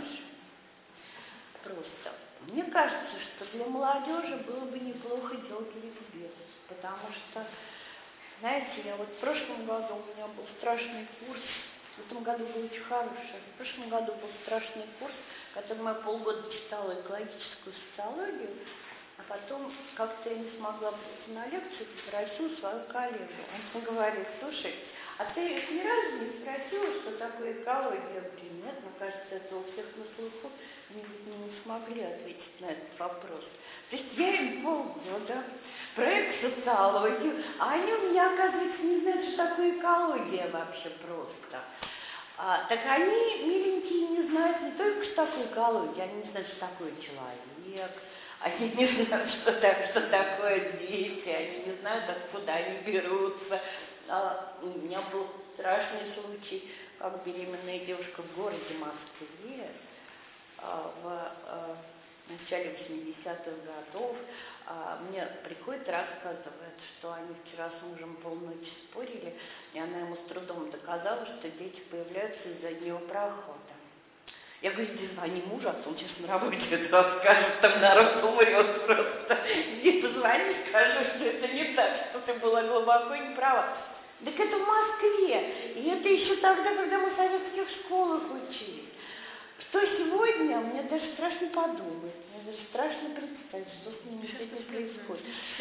Просто. Мне кажется, что для молодежи было бы неплохо делать ликбез, потому что, знаете, я вот в прошлом году у меня был страшный курс. В этом году был очень хороший. В прошлом году был страшный курс, который я полгода читала экологическую социологию, а потом как-то я не смогла прийти на лекцию, попросила свою коллегу. Он говорит: слушай, а ты ни разу не спросила, что такое экология? Я говорю: нет, мне кажется, это у всех на слуху, они не смогли ответить на этот вопрос. То есть я им полгода проект социологию, а они у меня, оказывается, не знают, что такое экология вообще просто. А, так они, миленькие, не знают не только, что такое экология, они не знают, что такое человек, они не знают, что, так, что такое дети, они не знают, откуда они берутся. А, у меня был страшный случай, как беременная девушка в городе Москве а, в а, начале восьмидесятых годов а, мне приходит, рассказывает, что они вчера с мужем полночи спорили, и она ему с трудом доказала, что дети появляются из заднего прохода. Я говорю: иди звони мужу, а то он сейчас на работе это расскажет, там народ умрет просто. Иди позвони, скажи, что это не так, что ты была глубоко не права. Так это в Москве, и это еще тогда, когда мы в советских школах учились. Что сегодня, мне даже страшно подумать, мне даже страшно представить, что с ними сегодня происходит.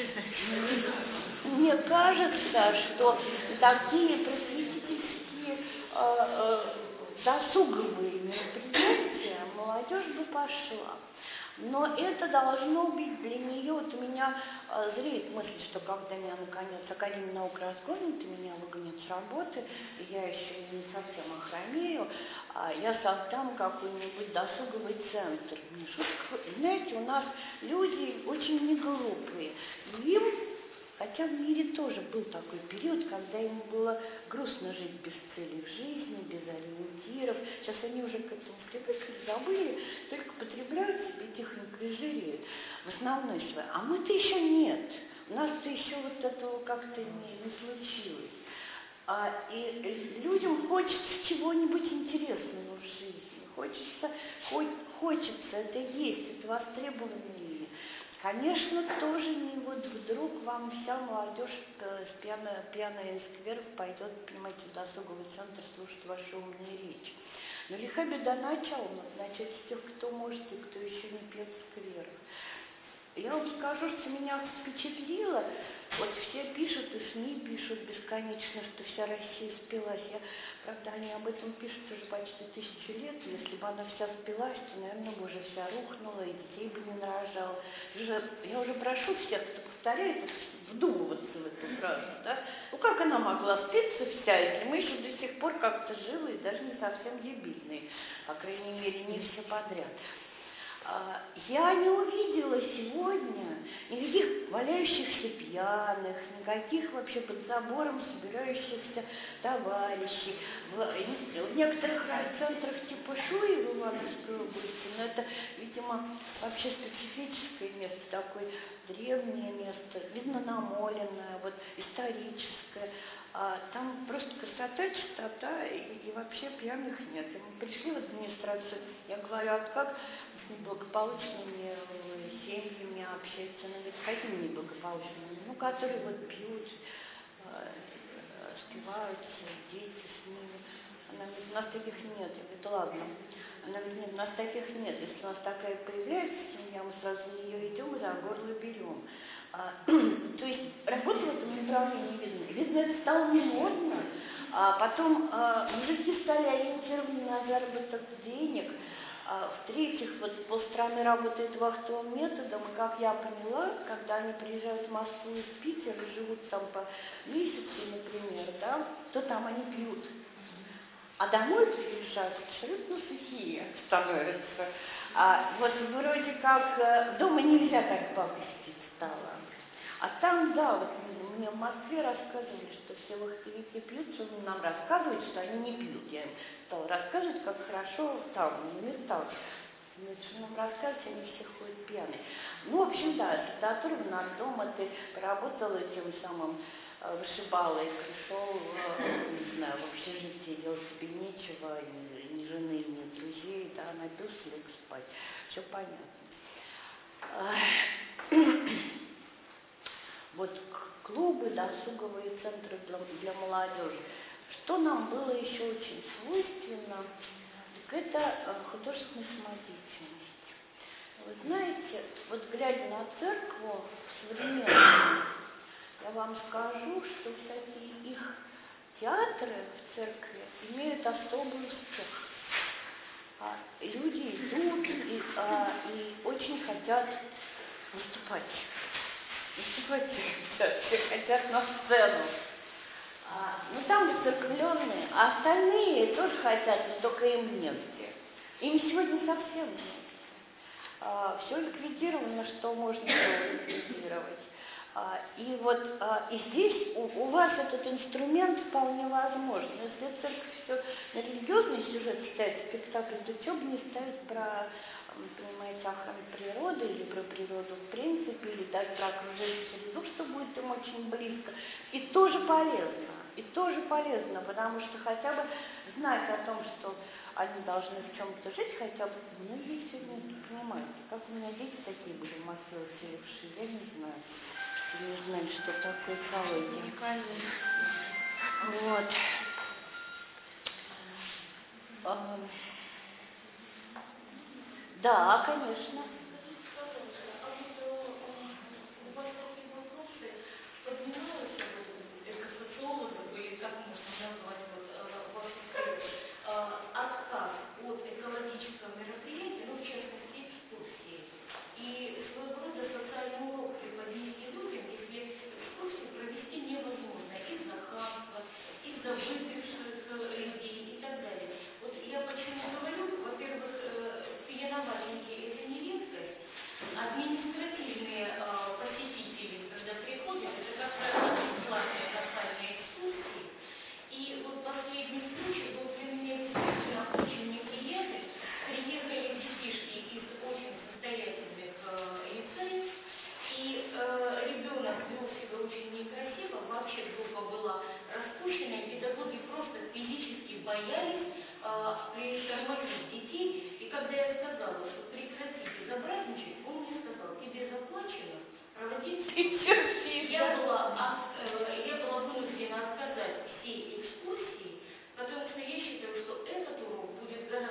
Мне кажется, что такие просветительские э, э, досуговые мероприятия молодежь бы пошла. Но это должно быть для нее, вот у меня э, зреет мысль, что когда меня наконец Академия наук разгонит, и меня выгонят с работы, и я еще не совсем охромею, а я создам какой-нибудь досуговый центр. Не шутка. Знаете, у нас люди очень неглупые. Им, хотя в мире тоже был такой период, когда им было грустно жить без цели в жизни, без ориентиров. Сейчас они уже к этому привыкли, забыли, только потребляют себе тихонько и жиреют в основной своей. А мы-то еще нет. У нас-то еще вот этого как-то не, не случилось. А, и людям хочется чего-нибудь интересного в жизни. Хочется, хоть, хочется, это есть, это востребованные. Конечно, тоже не вот вдруг вам вся молодежь с пьяной, пьяной скверов пойдет, понимаете, в досуговый центр слушать ваши умные речи. Но лиха беда начала, начать с тех, кто может и кто еще не пьет в скверах. Я вам скажу, что меня впечатлило, вот все пишут, и СМИ пишут бесконечно, что вся Россия спилась. Я, правда, они об этом пишут уже почти тысячу лет. Если бы она вся спилась, то, наверное, бы уже вся рухнула, и детей бы не нарожала. Я уже прошу всех, кто повторяет, вдумываться в эту фразу, да? Ну, как она могла спиться вся, если мы еще до сих пор как-то живы и даже не совсем дебильные, по крайней мере, не все подряд. Я не увидела сегодня никаких валяющихся пьяных, никаких вообще под забором собирающихся товарищей. В, в некоторых райцентрах типа Шуи в Ивановской области, но это, видимо, вообще специфическое место, такое древнее место, видно намоленное, вот историческое. А там просто красота, чистота, и, и вообще пьяных нет. И мы пришли в администрацию, я говорю, а как с неблагополучными семьями общаются? Она говорит, с какими неблагополучными? Ну, которые вот пьют, э, спиваются, дети с ними. Она говорит, у нас таких нет. Я говорю, да ладно. Она говорит, нет, у нас таких нет. Если у нас такая появляется семья, мы сразу на нее идем и за горло берем. А, то есть работа в этом направлении видно. Видно, это стало не модно. А потом а, мужики стали ориентированы на заработок денег. А, в-третьих, вот полстраны работает вахтовым методом, и как я поняла, когда они приезжают в Москву из Питера, живут там по месяцу, например, да, то там они пьют. А домой приезжают абсолютно сухие становятся. А вот вроде как дома нельзя так пакостить стало. А там, да, вот мне в Москве рассказывали, что все вахтовики пьют, что нам рассказывают, что они не пьют. Я им стала рассказывать, как хорошо там, на местах. Что нам рассказывать, они все ходят пьяные. Ну, в общем, да, если ты оторван от дома, ты поработала тем самым вышибалой, пришел, не знаю, в общежитие, делать тебе нечего, ни, ни жены, ни друзей, да, напился, лег спать. Все понятно. Вот клубы, досуговые центры для, для молодежи. Что нам было еще очень свойственно, так это художественная самодеятельность. Вы знаете, вот глядя на церковь современную, я вам скажу, что всякие их театры в церкви имеют особый успех. А, люди идут и, а, и очень хотят выступать. Выступать хотят, все хотят на сцену. А, ну там выцерквленные, а остальные тоже хотят, но только им негде. Им сегодня совсем негде. А, все ликвидировано, что можно было ликвидировать. А, и вот а, и здесь у, у вас этот инструмент вполне возможен. Если церковь все на религиозный сюжет ставит спектакль, то что бы не ставить про, понимаете, охрану природы или про природу в принципе, или даже про окружающую среду, что будет им очень близко. И тоже полезно. И тоже полезно, потому что хотя бы знать о том, что они должны в чем-то жить, хотя бы многие сегодня понимают. Как у меня дети такие были в Москве уселившие, я не знаю. Не знаю, что такое экология. Уникальный. Вот. А, да, конечно. Отказ от экологического мероприятия, ну, в частности, экскурсии, и своего рода социальный урок преподнести людям, если экскурсию провести невозможно из-за хамства, из-за выпивших людей и так далее. Вот я почему говорю, во-первых, пьяноватенькие – это не редкость, административные посетители, когда приходят, это как правило бесплатные локальные экскурсии. И вот последний случай был для меня действительно очень неприятный. Приехали детишки из очень состоятельных э, лицеев, и э, ребенок вел себя очень некрасиво, вообще группа была распущена, и педагоги просто физически боялись э, притормозить детей. И когда я сказала, что прекратите безобразничать, он мне сказал, тебе заплачено, проводить экскурсию. Я была, э, я была вынуждена отказать всей экскурсии, потому что я считаю, что этот урок будет гораздо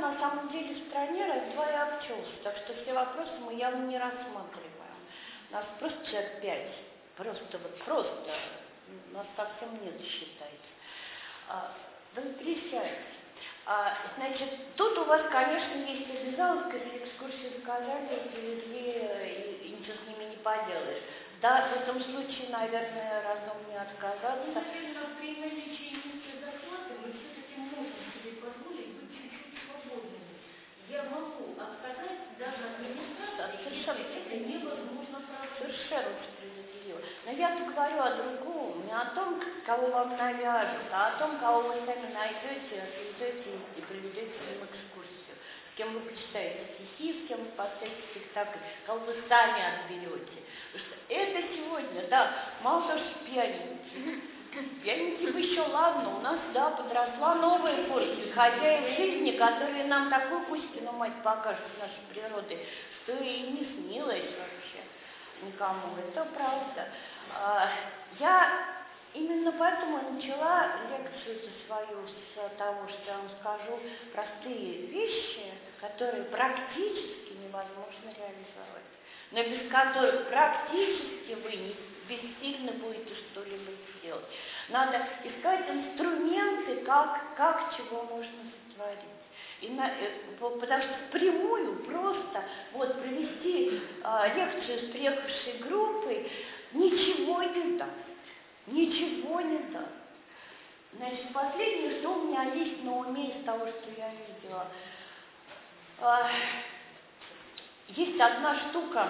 на самом деле в стране раз-два и обчелся, так что все вопросы мы явно не рассматриваем. Нас просто человек пять, просто вот просто, нас совсем нет, считайте. А, вы присядьте. А, значит, тут у вас, конечно, есть обязаловка, если экскурсию заказали, привезли, и, и ничего с ними не поделаешь. Да, в этом случае, наверное, разумнее отказаться. Наверное, при наличии низкой зарплаты мы все-таки можем себе позволить быть чуть-чуть свободными. Я могу отказать даже администрации, Совершенно если это невозможно проводить. Совершенно справедливо. Но я говорю о другом, не о том, кого вам навяжут, а о том, кого вы сами найдете, отведете и приведете им экскурсию. С кем вы почитаете стихи, с кем вы поставите спектакль, кого вы сами отберете. Потому что это сегодня, да, мало того, что пьяненькие. Пьяненькие бы еще ладно, у нас, да, подросла новая порция хозяев жизни, которые нам такую Кузькину мать покажут с нашей природой, что и не снилось вообще никому. Это правда. Я именно поэтому начала лекцию свою с того, что я вам скажу простые вещи, которые практически невозможно реализовать, но без которых практически вы не бессильны будете что-либо сделать. Надо искать инструменты, как, как чего можно сотворить. И на, потому что впрямую просто вот провести а, лекцию с приехавшей группой ничего не даст. Ничего не даст. Значит, последнее, что у меня есть на уме из того, что я видела. А, есть одна штука.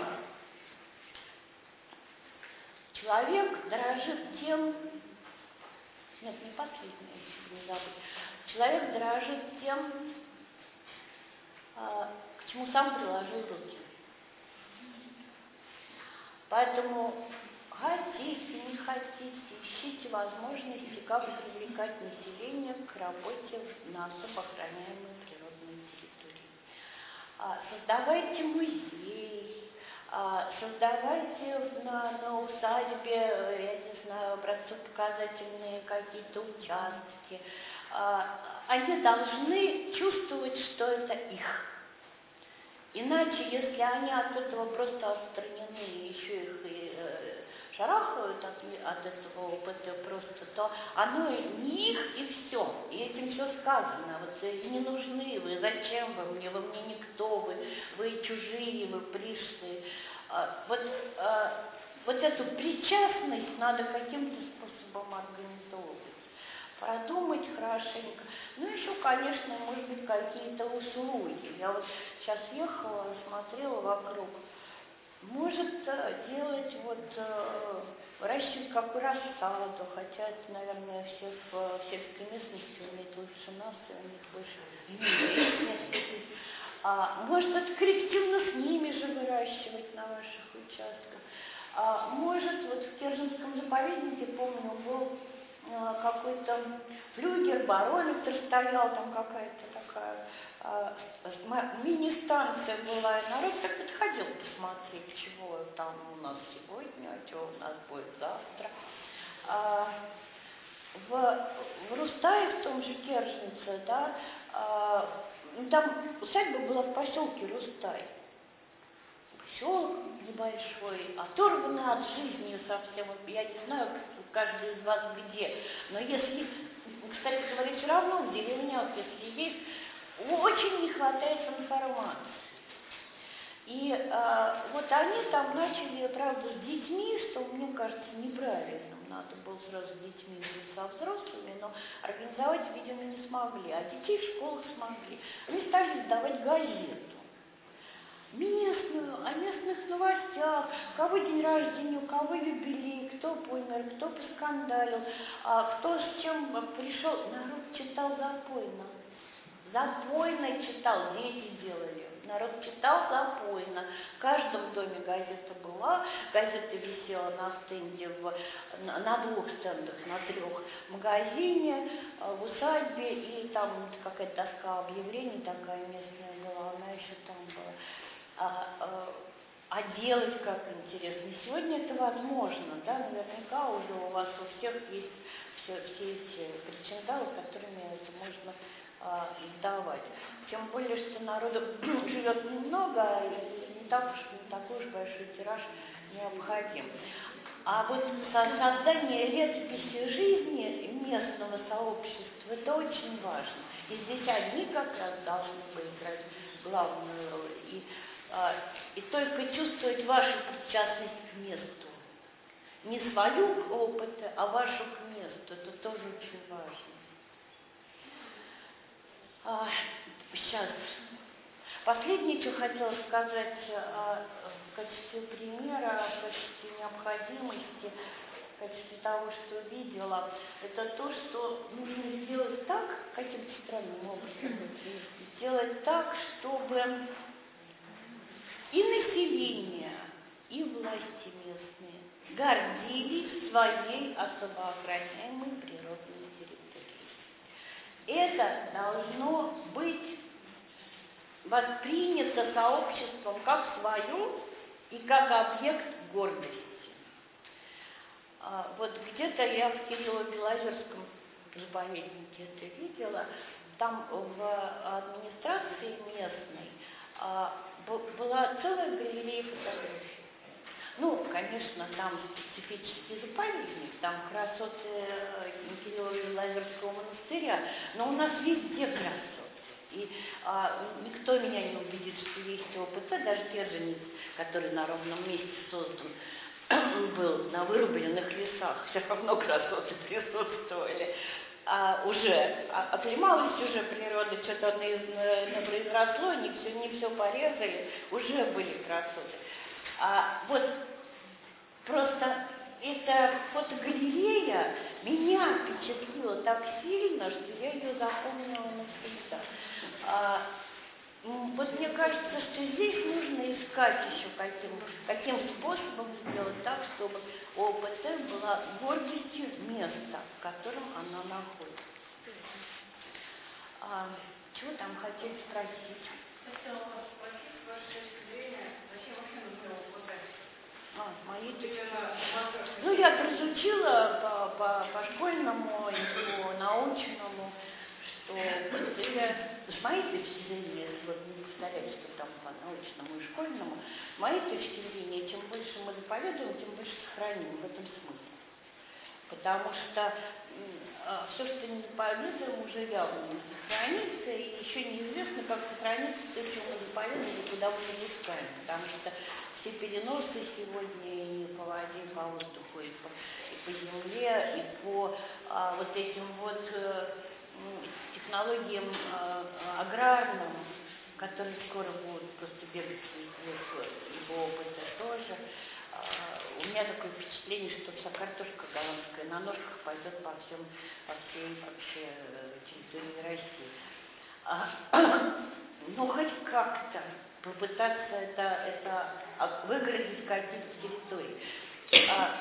Человек дорожит тем, нет, не последнее, еще не забыть. Человек дорожит тем, к чему сам приложил руки. Поэтому хотите, не хотите, ищите возможности, как привлекать население к работе на особо охраняемой природной территории. Создавайте музей. Создавайте на, на усадьбе, я не знаю, образцово-показательные какие-то участки. Они должны чувствовать, что это их. Иначе, если они от этого просто отстранены, еще их и э, шарахают от, от этого опыта просто, то оно не их и все. И этим все сказано. Вот не нужны вы, зачем вы мне, вы мне никто, вы, вы чужие, вы пришлые. А, вот, а, вот эту причастность надо каким-то способом организовывать. Продумать хорошенько. Ну, еще, конечно, может быть, какие-то услуги. Я вот сейчас ехала, смотрела вокруг. Может делать вот выращивать какую рассаду, хотя это, наверное, все в, в сельской местности умеют лучше нас, и у них больше нет. А, может, это коллективно с ними же выращивать на ваших участках. А, может, вот в Керженском заповеднике, помню, был какой-то флюгер, барометр стоял, там какая-то такая а, мини-станция была, и народ так подходил посмотреть, чего там у нас сегодня, а чего у нас будет завтра. А, в, в Рустае, в том же Керженце, да, а, там усадьба была в поселке Рустай. Поселок небольшой, оторванный от жизни совсем. Я не знаю, каждый из вас где, но если, кстати говоря, все равно в деревнях, если есть, очень не хватает информации. И э, вот они там начали, правда, с детьми, что, мне кажется, неправильным. Надо было сразу с детьми или со взрослыми, но организовать, видимо, не смогли. А детей в школах смогли. Они стали издавать газету. Местную, о местных новостях, у кого день рождения, у кого юбилей, кто помер, кто поскандалил, а кто с чем пришел. Народ читал запойно. Запойно читал, дети делали. Народ читал запойно. В каждом доме газета была. Газета висела на стенде, в, на, на двух стендах, на трех. В магазине, в усадьбе, и там какая-то доска объявлений такая местная была, она еще там была. А, а, а делать как интересно. Сегодня это возможно, да, наверняка уже у вас у всех есть все, все эти причиндалы, которыми это можно а, сдавать. Тем более, что народу живет немного, и не, так уж, не такой уж большой тираж необходим. А вот создание летописи жизни местного сообщества – это очень важно. И здесь они как раз должны бы играть главную роль. И, а, и только чувствовать вашу причастность к месту. Не свою к опыту, а вашу к месту. Это тоже очень важно. А, сейчас. Последнее, что хотела сказать а, в качестве примера, в качестве необходимости, в качестве того, что видела, это то, что нужно сделать так, каким-то странным образом, сделать так, чтобы и население, и власти местные гордились своей особо охраняемой природной территорией. Это должно быть воспринято сообществом как свое и как объект гордости. А, вот где-то я в Кирилло-Белозерском заповеднике это видела, там в администрации местной а, была целая галерея фотографий. Ну, конечно, там специфический заповедник, там красоты Кирилло-Белозерского монастыря, но у нас везде красоты. И а, никто меня не убедит, что есть ОПЦ, даже Перженец, который на ровном месте создан был на вырубленных лесах, все равно красоты присутствовали. А, уже а, оклемалась уже природа, что-то произросло, не все, не все порезали, уже были красоты. А, вот просто эта фотогалерея меня впечатлила так сильно, что я ее запомнила навсегда. А, вот мне кажется, что здесь нужно искать еще каким, каким способом сделать так, чтобы ОПЦ была гордостью места, в котором она находится. А, чего там хотели спросить? Хотела вас спросить, с вашей точки зрения, зачем вообще нужно ОПЦ? А, моей точки. Ну, я разучила по, по, по школьному и по научному, что с моей точки зрения, если вот не повторять, что там по научному и школьному, с моей точки зрения, чем больше мы заповедуем, тем больше сохраним в этом смысле. Потому что э, все, что не заповедуем, уже явно не сохранится, и еще неизвестно, как сохранится то, что мы заповедуем, куда мы не пускаем. Потому что все переносы сегодня и по воде, и по воздуху, и по, и по земле, и по а, вот этим вот э, технологиям э, аграрным, которые скоро будут просто бегать везде, ибо опыта тоже. Э, у меня такое впечатление, что вся картошка голландская на ножках пойдет по всем, по всей вообще территории России. А, ну, хоть как-то попытаться это, это выгородить какие-то территории. А,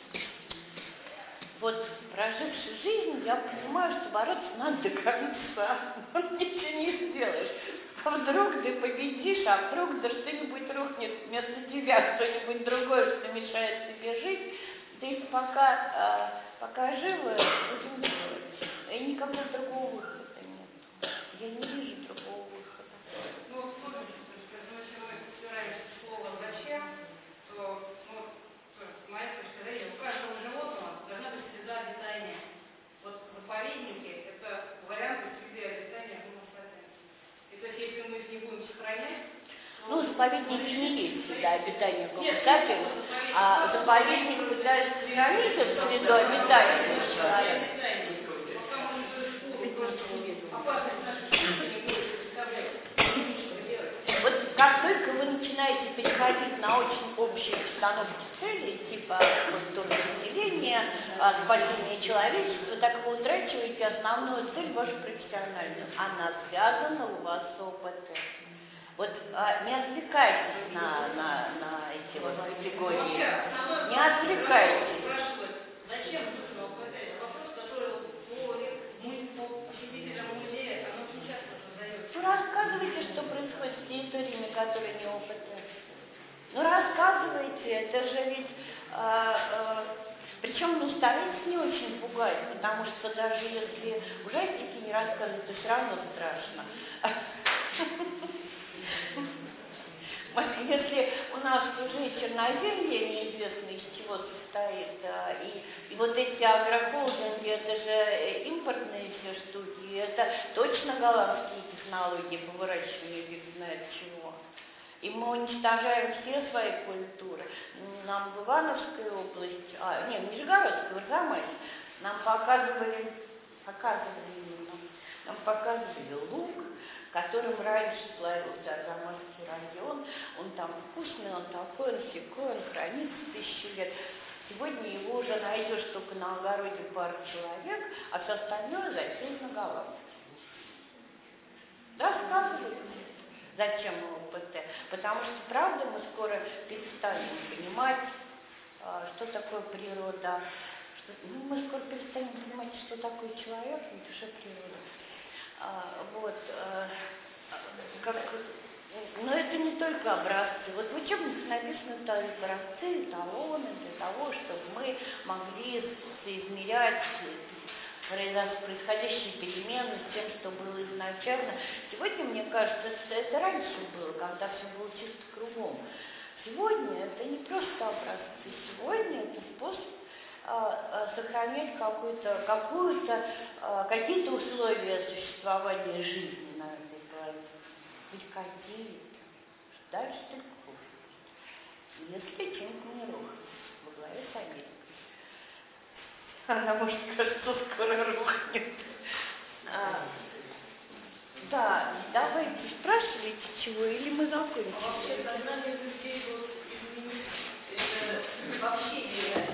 вот, проживши жизнь, я понимаю, что бороться надо до конца. Ничего не сделаешь. А вдруг ты победишь, а вдруг да что-нибудь рухнет вместо тебя, что-нибудь другое, что мешает тебе жить. То есть пока, а, пока живы, будем делать. И никакого другого выхода нет. Я не вижу другого выхода. Ну, смотрите, если мы собираемся слово «зачем», то, ну, с моей точки зрения, у каждого животного должна быть среда обитания. Вот заповедники – это варианты среды обитания Homo sapiens. И то есть, если мы их не будем сохранять, ну, заповедники не есть среда обитания Homo sapiens, а заповедник пытается сохранить эту среду обитания человека. Пока мы опасность нашей жизни не будет представлять. Что делать? Вот как только вы начинаете переходить на очень общие постановки целей, типа турнаселения, спасения человечества, так вы утрачиваете основную цель вашу профессиональную. Она связана у вас с ОПЦ. Вот а, не отвлекайтесь на, на, на эти вот категории. Не отвлекайтесь. Зачем нужно ОПЦ? Это вопрос, который по посетителям музея, оно очень часто задается. Ну, рассказывайте, что происходит с территориями, которые не ОПЦ. Ну, рассказывайте, это же ведь а, а, Причем, ну, старайтесь не очень пугать, потому что даже если ужастики не рассказывают, то все равно страшно. Если у нас уже черноземье неизвестно из чего состоит, да, и, и вот эти агрохолдинги, это же импортные все штуки, это точно голландские технологии по выращиванию фиг знает чего. И мы уничтожаем все свои культуры. Нам в Ивановской области, а, нет, в Нижегородской, в Арзамасе, нам показывали, показывали именно, нам показывали лук, которым раньше славился Арзамасский район. Он там вкусный, он такой, он секой, он хранится тысячу лет. Сегодня его уже найдешь только на огороде пару человек, а все остальное засеяно голландцем. Рассказывают, зачем ОПТ. Потому что, правда, мы скоро перестанем понимать, что такое природа. Что, ну, мы скоро перестанем понимать, что такое человек, в душе природа. А, вот, а, как, но это не только образцы. Вот в учебниках написано, что образцы, эталоны для того, чтобы мы могли соизмерять происходящие перемены с тем, что было изначально. Сегодня, мне кажется, это раньше было, когда все было чисто кругом. Сегодня это не просто образцы, сегодня это способ сохранять какую-то, какую-то, какие-то условия существования жизни на этой планете. Хоть какие-то. Дальше только хуже. Если чем-то не рухнет во главе с Америкой. Она, может, кажется, скоро рухнет. А, да, давайте спрашивайте чего, или мы закончим. Вообще, сознание людей вот изменить это вообще нереально.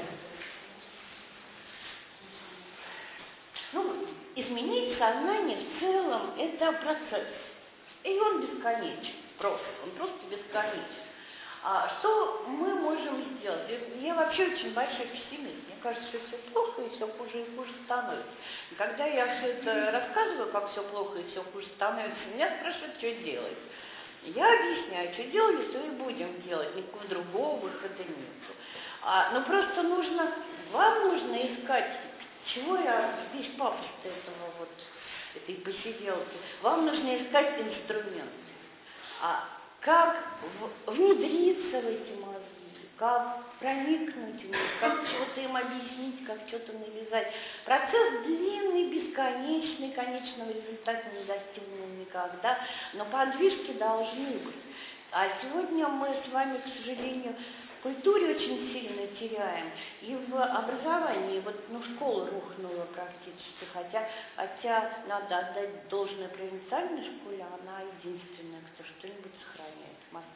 Ну, изменить сознание в целом – это процесс. И он бесконечен, просто, он просто бесконечен. А что мы можем сделать? Я вообще очень большой пессимист. Мне кажется, что все плохо и все хуже и хуже становится. И когда я все это рассказываю, как все плохо и все хуже становится, меня спрашивают, что делать. Я объясняю, что делали, то и будем делать. Никакого другого выхода нету. А, но просто нужно, вам нужно искать, чего я весь пафос этого вот, этой посиделки. Вам нужно искать инструменты. А как внедриться в эти мозги, как проникнуть в них, как что-то им объяснить, как что-то навязать. Процесс длинный, бесконечный, конечного результата не достигнем никогда, но подвижки должны быть. А сегодня мы с вами, к сожалению, в культуре очень сильно теряем. И в образовании, вот, ну, школа рухнула практически, хотя, хотя надо отдать должное провинциальной школе, она единственная, кто что-нибудь сохраняет в Москве.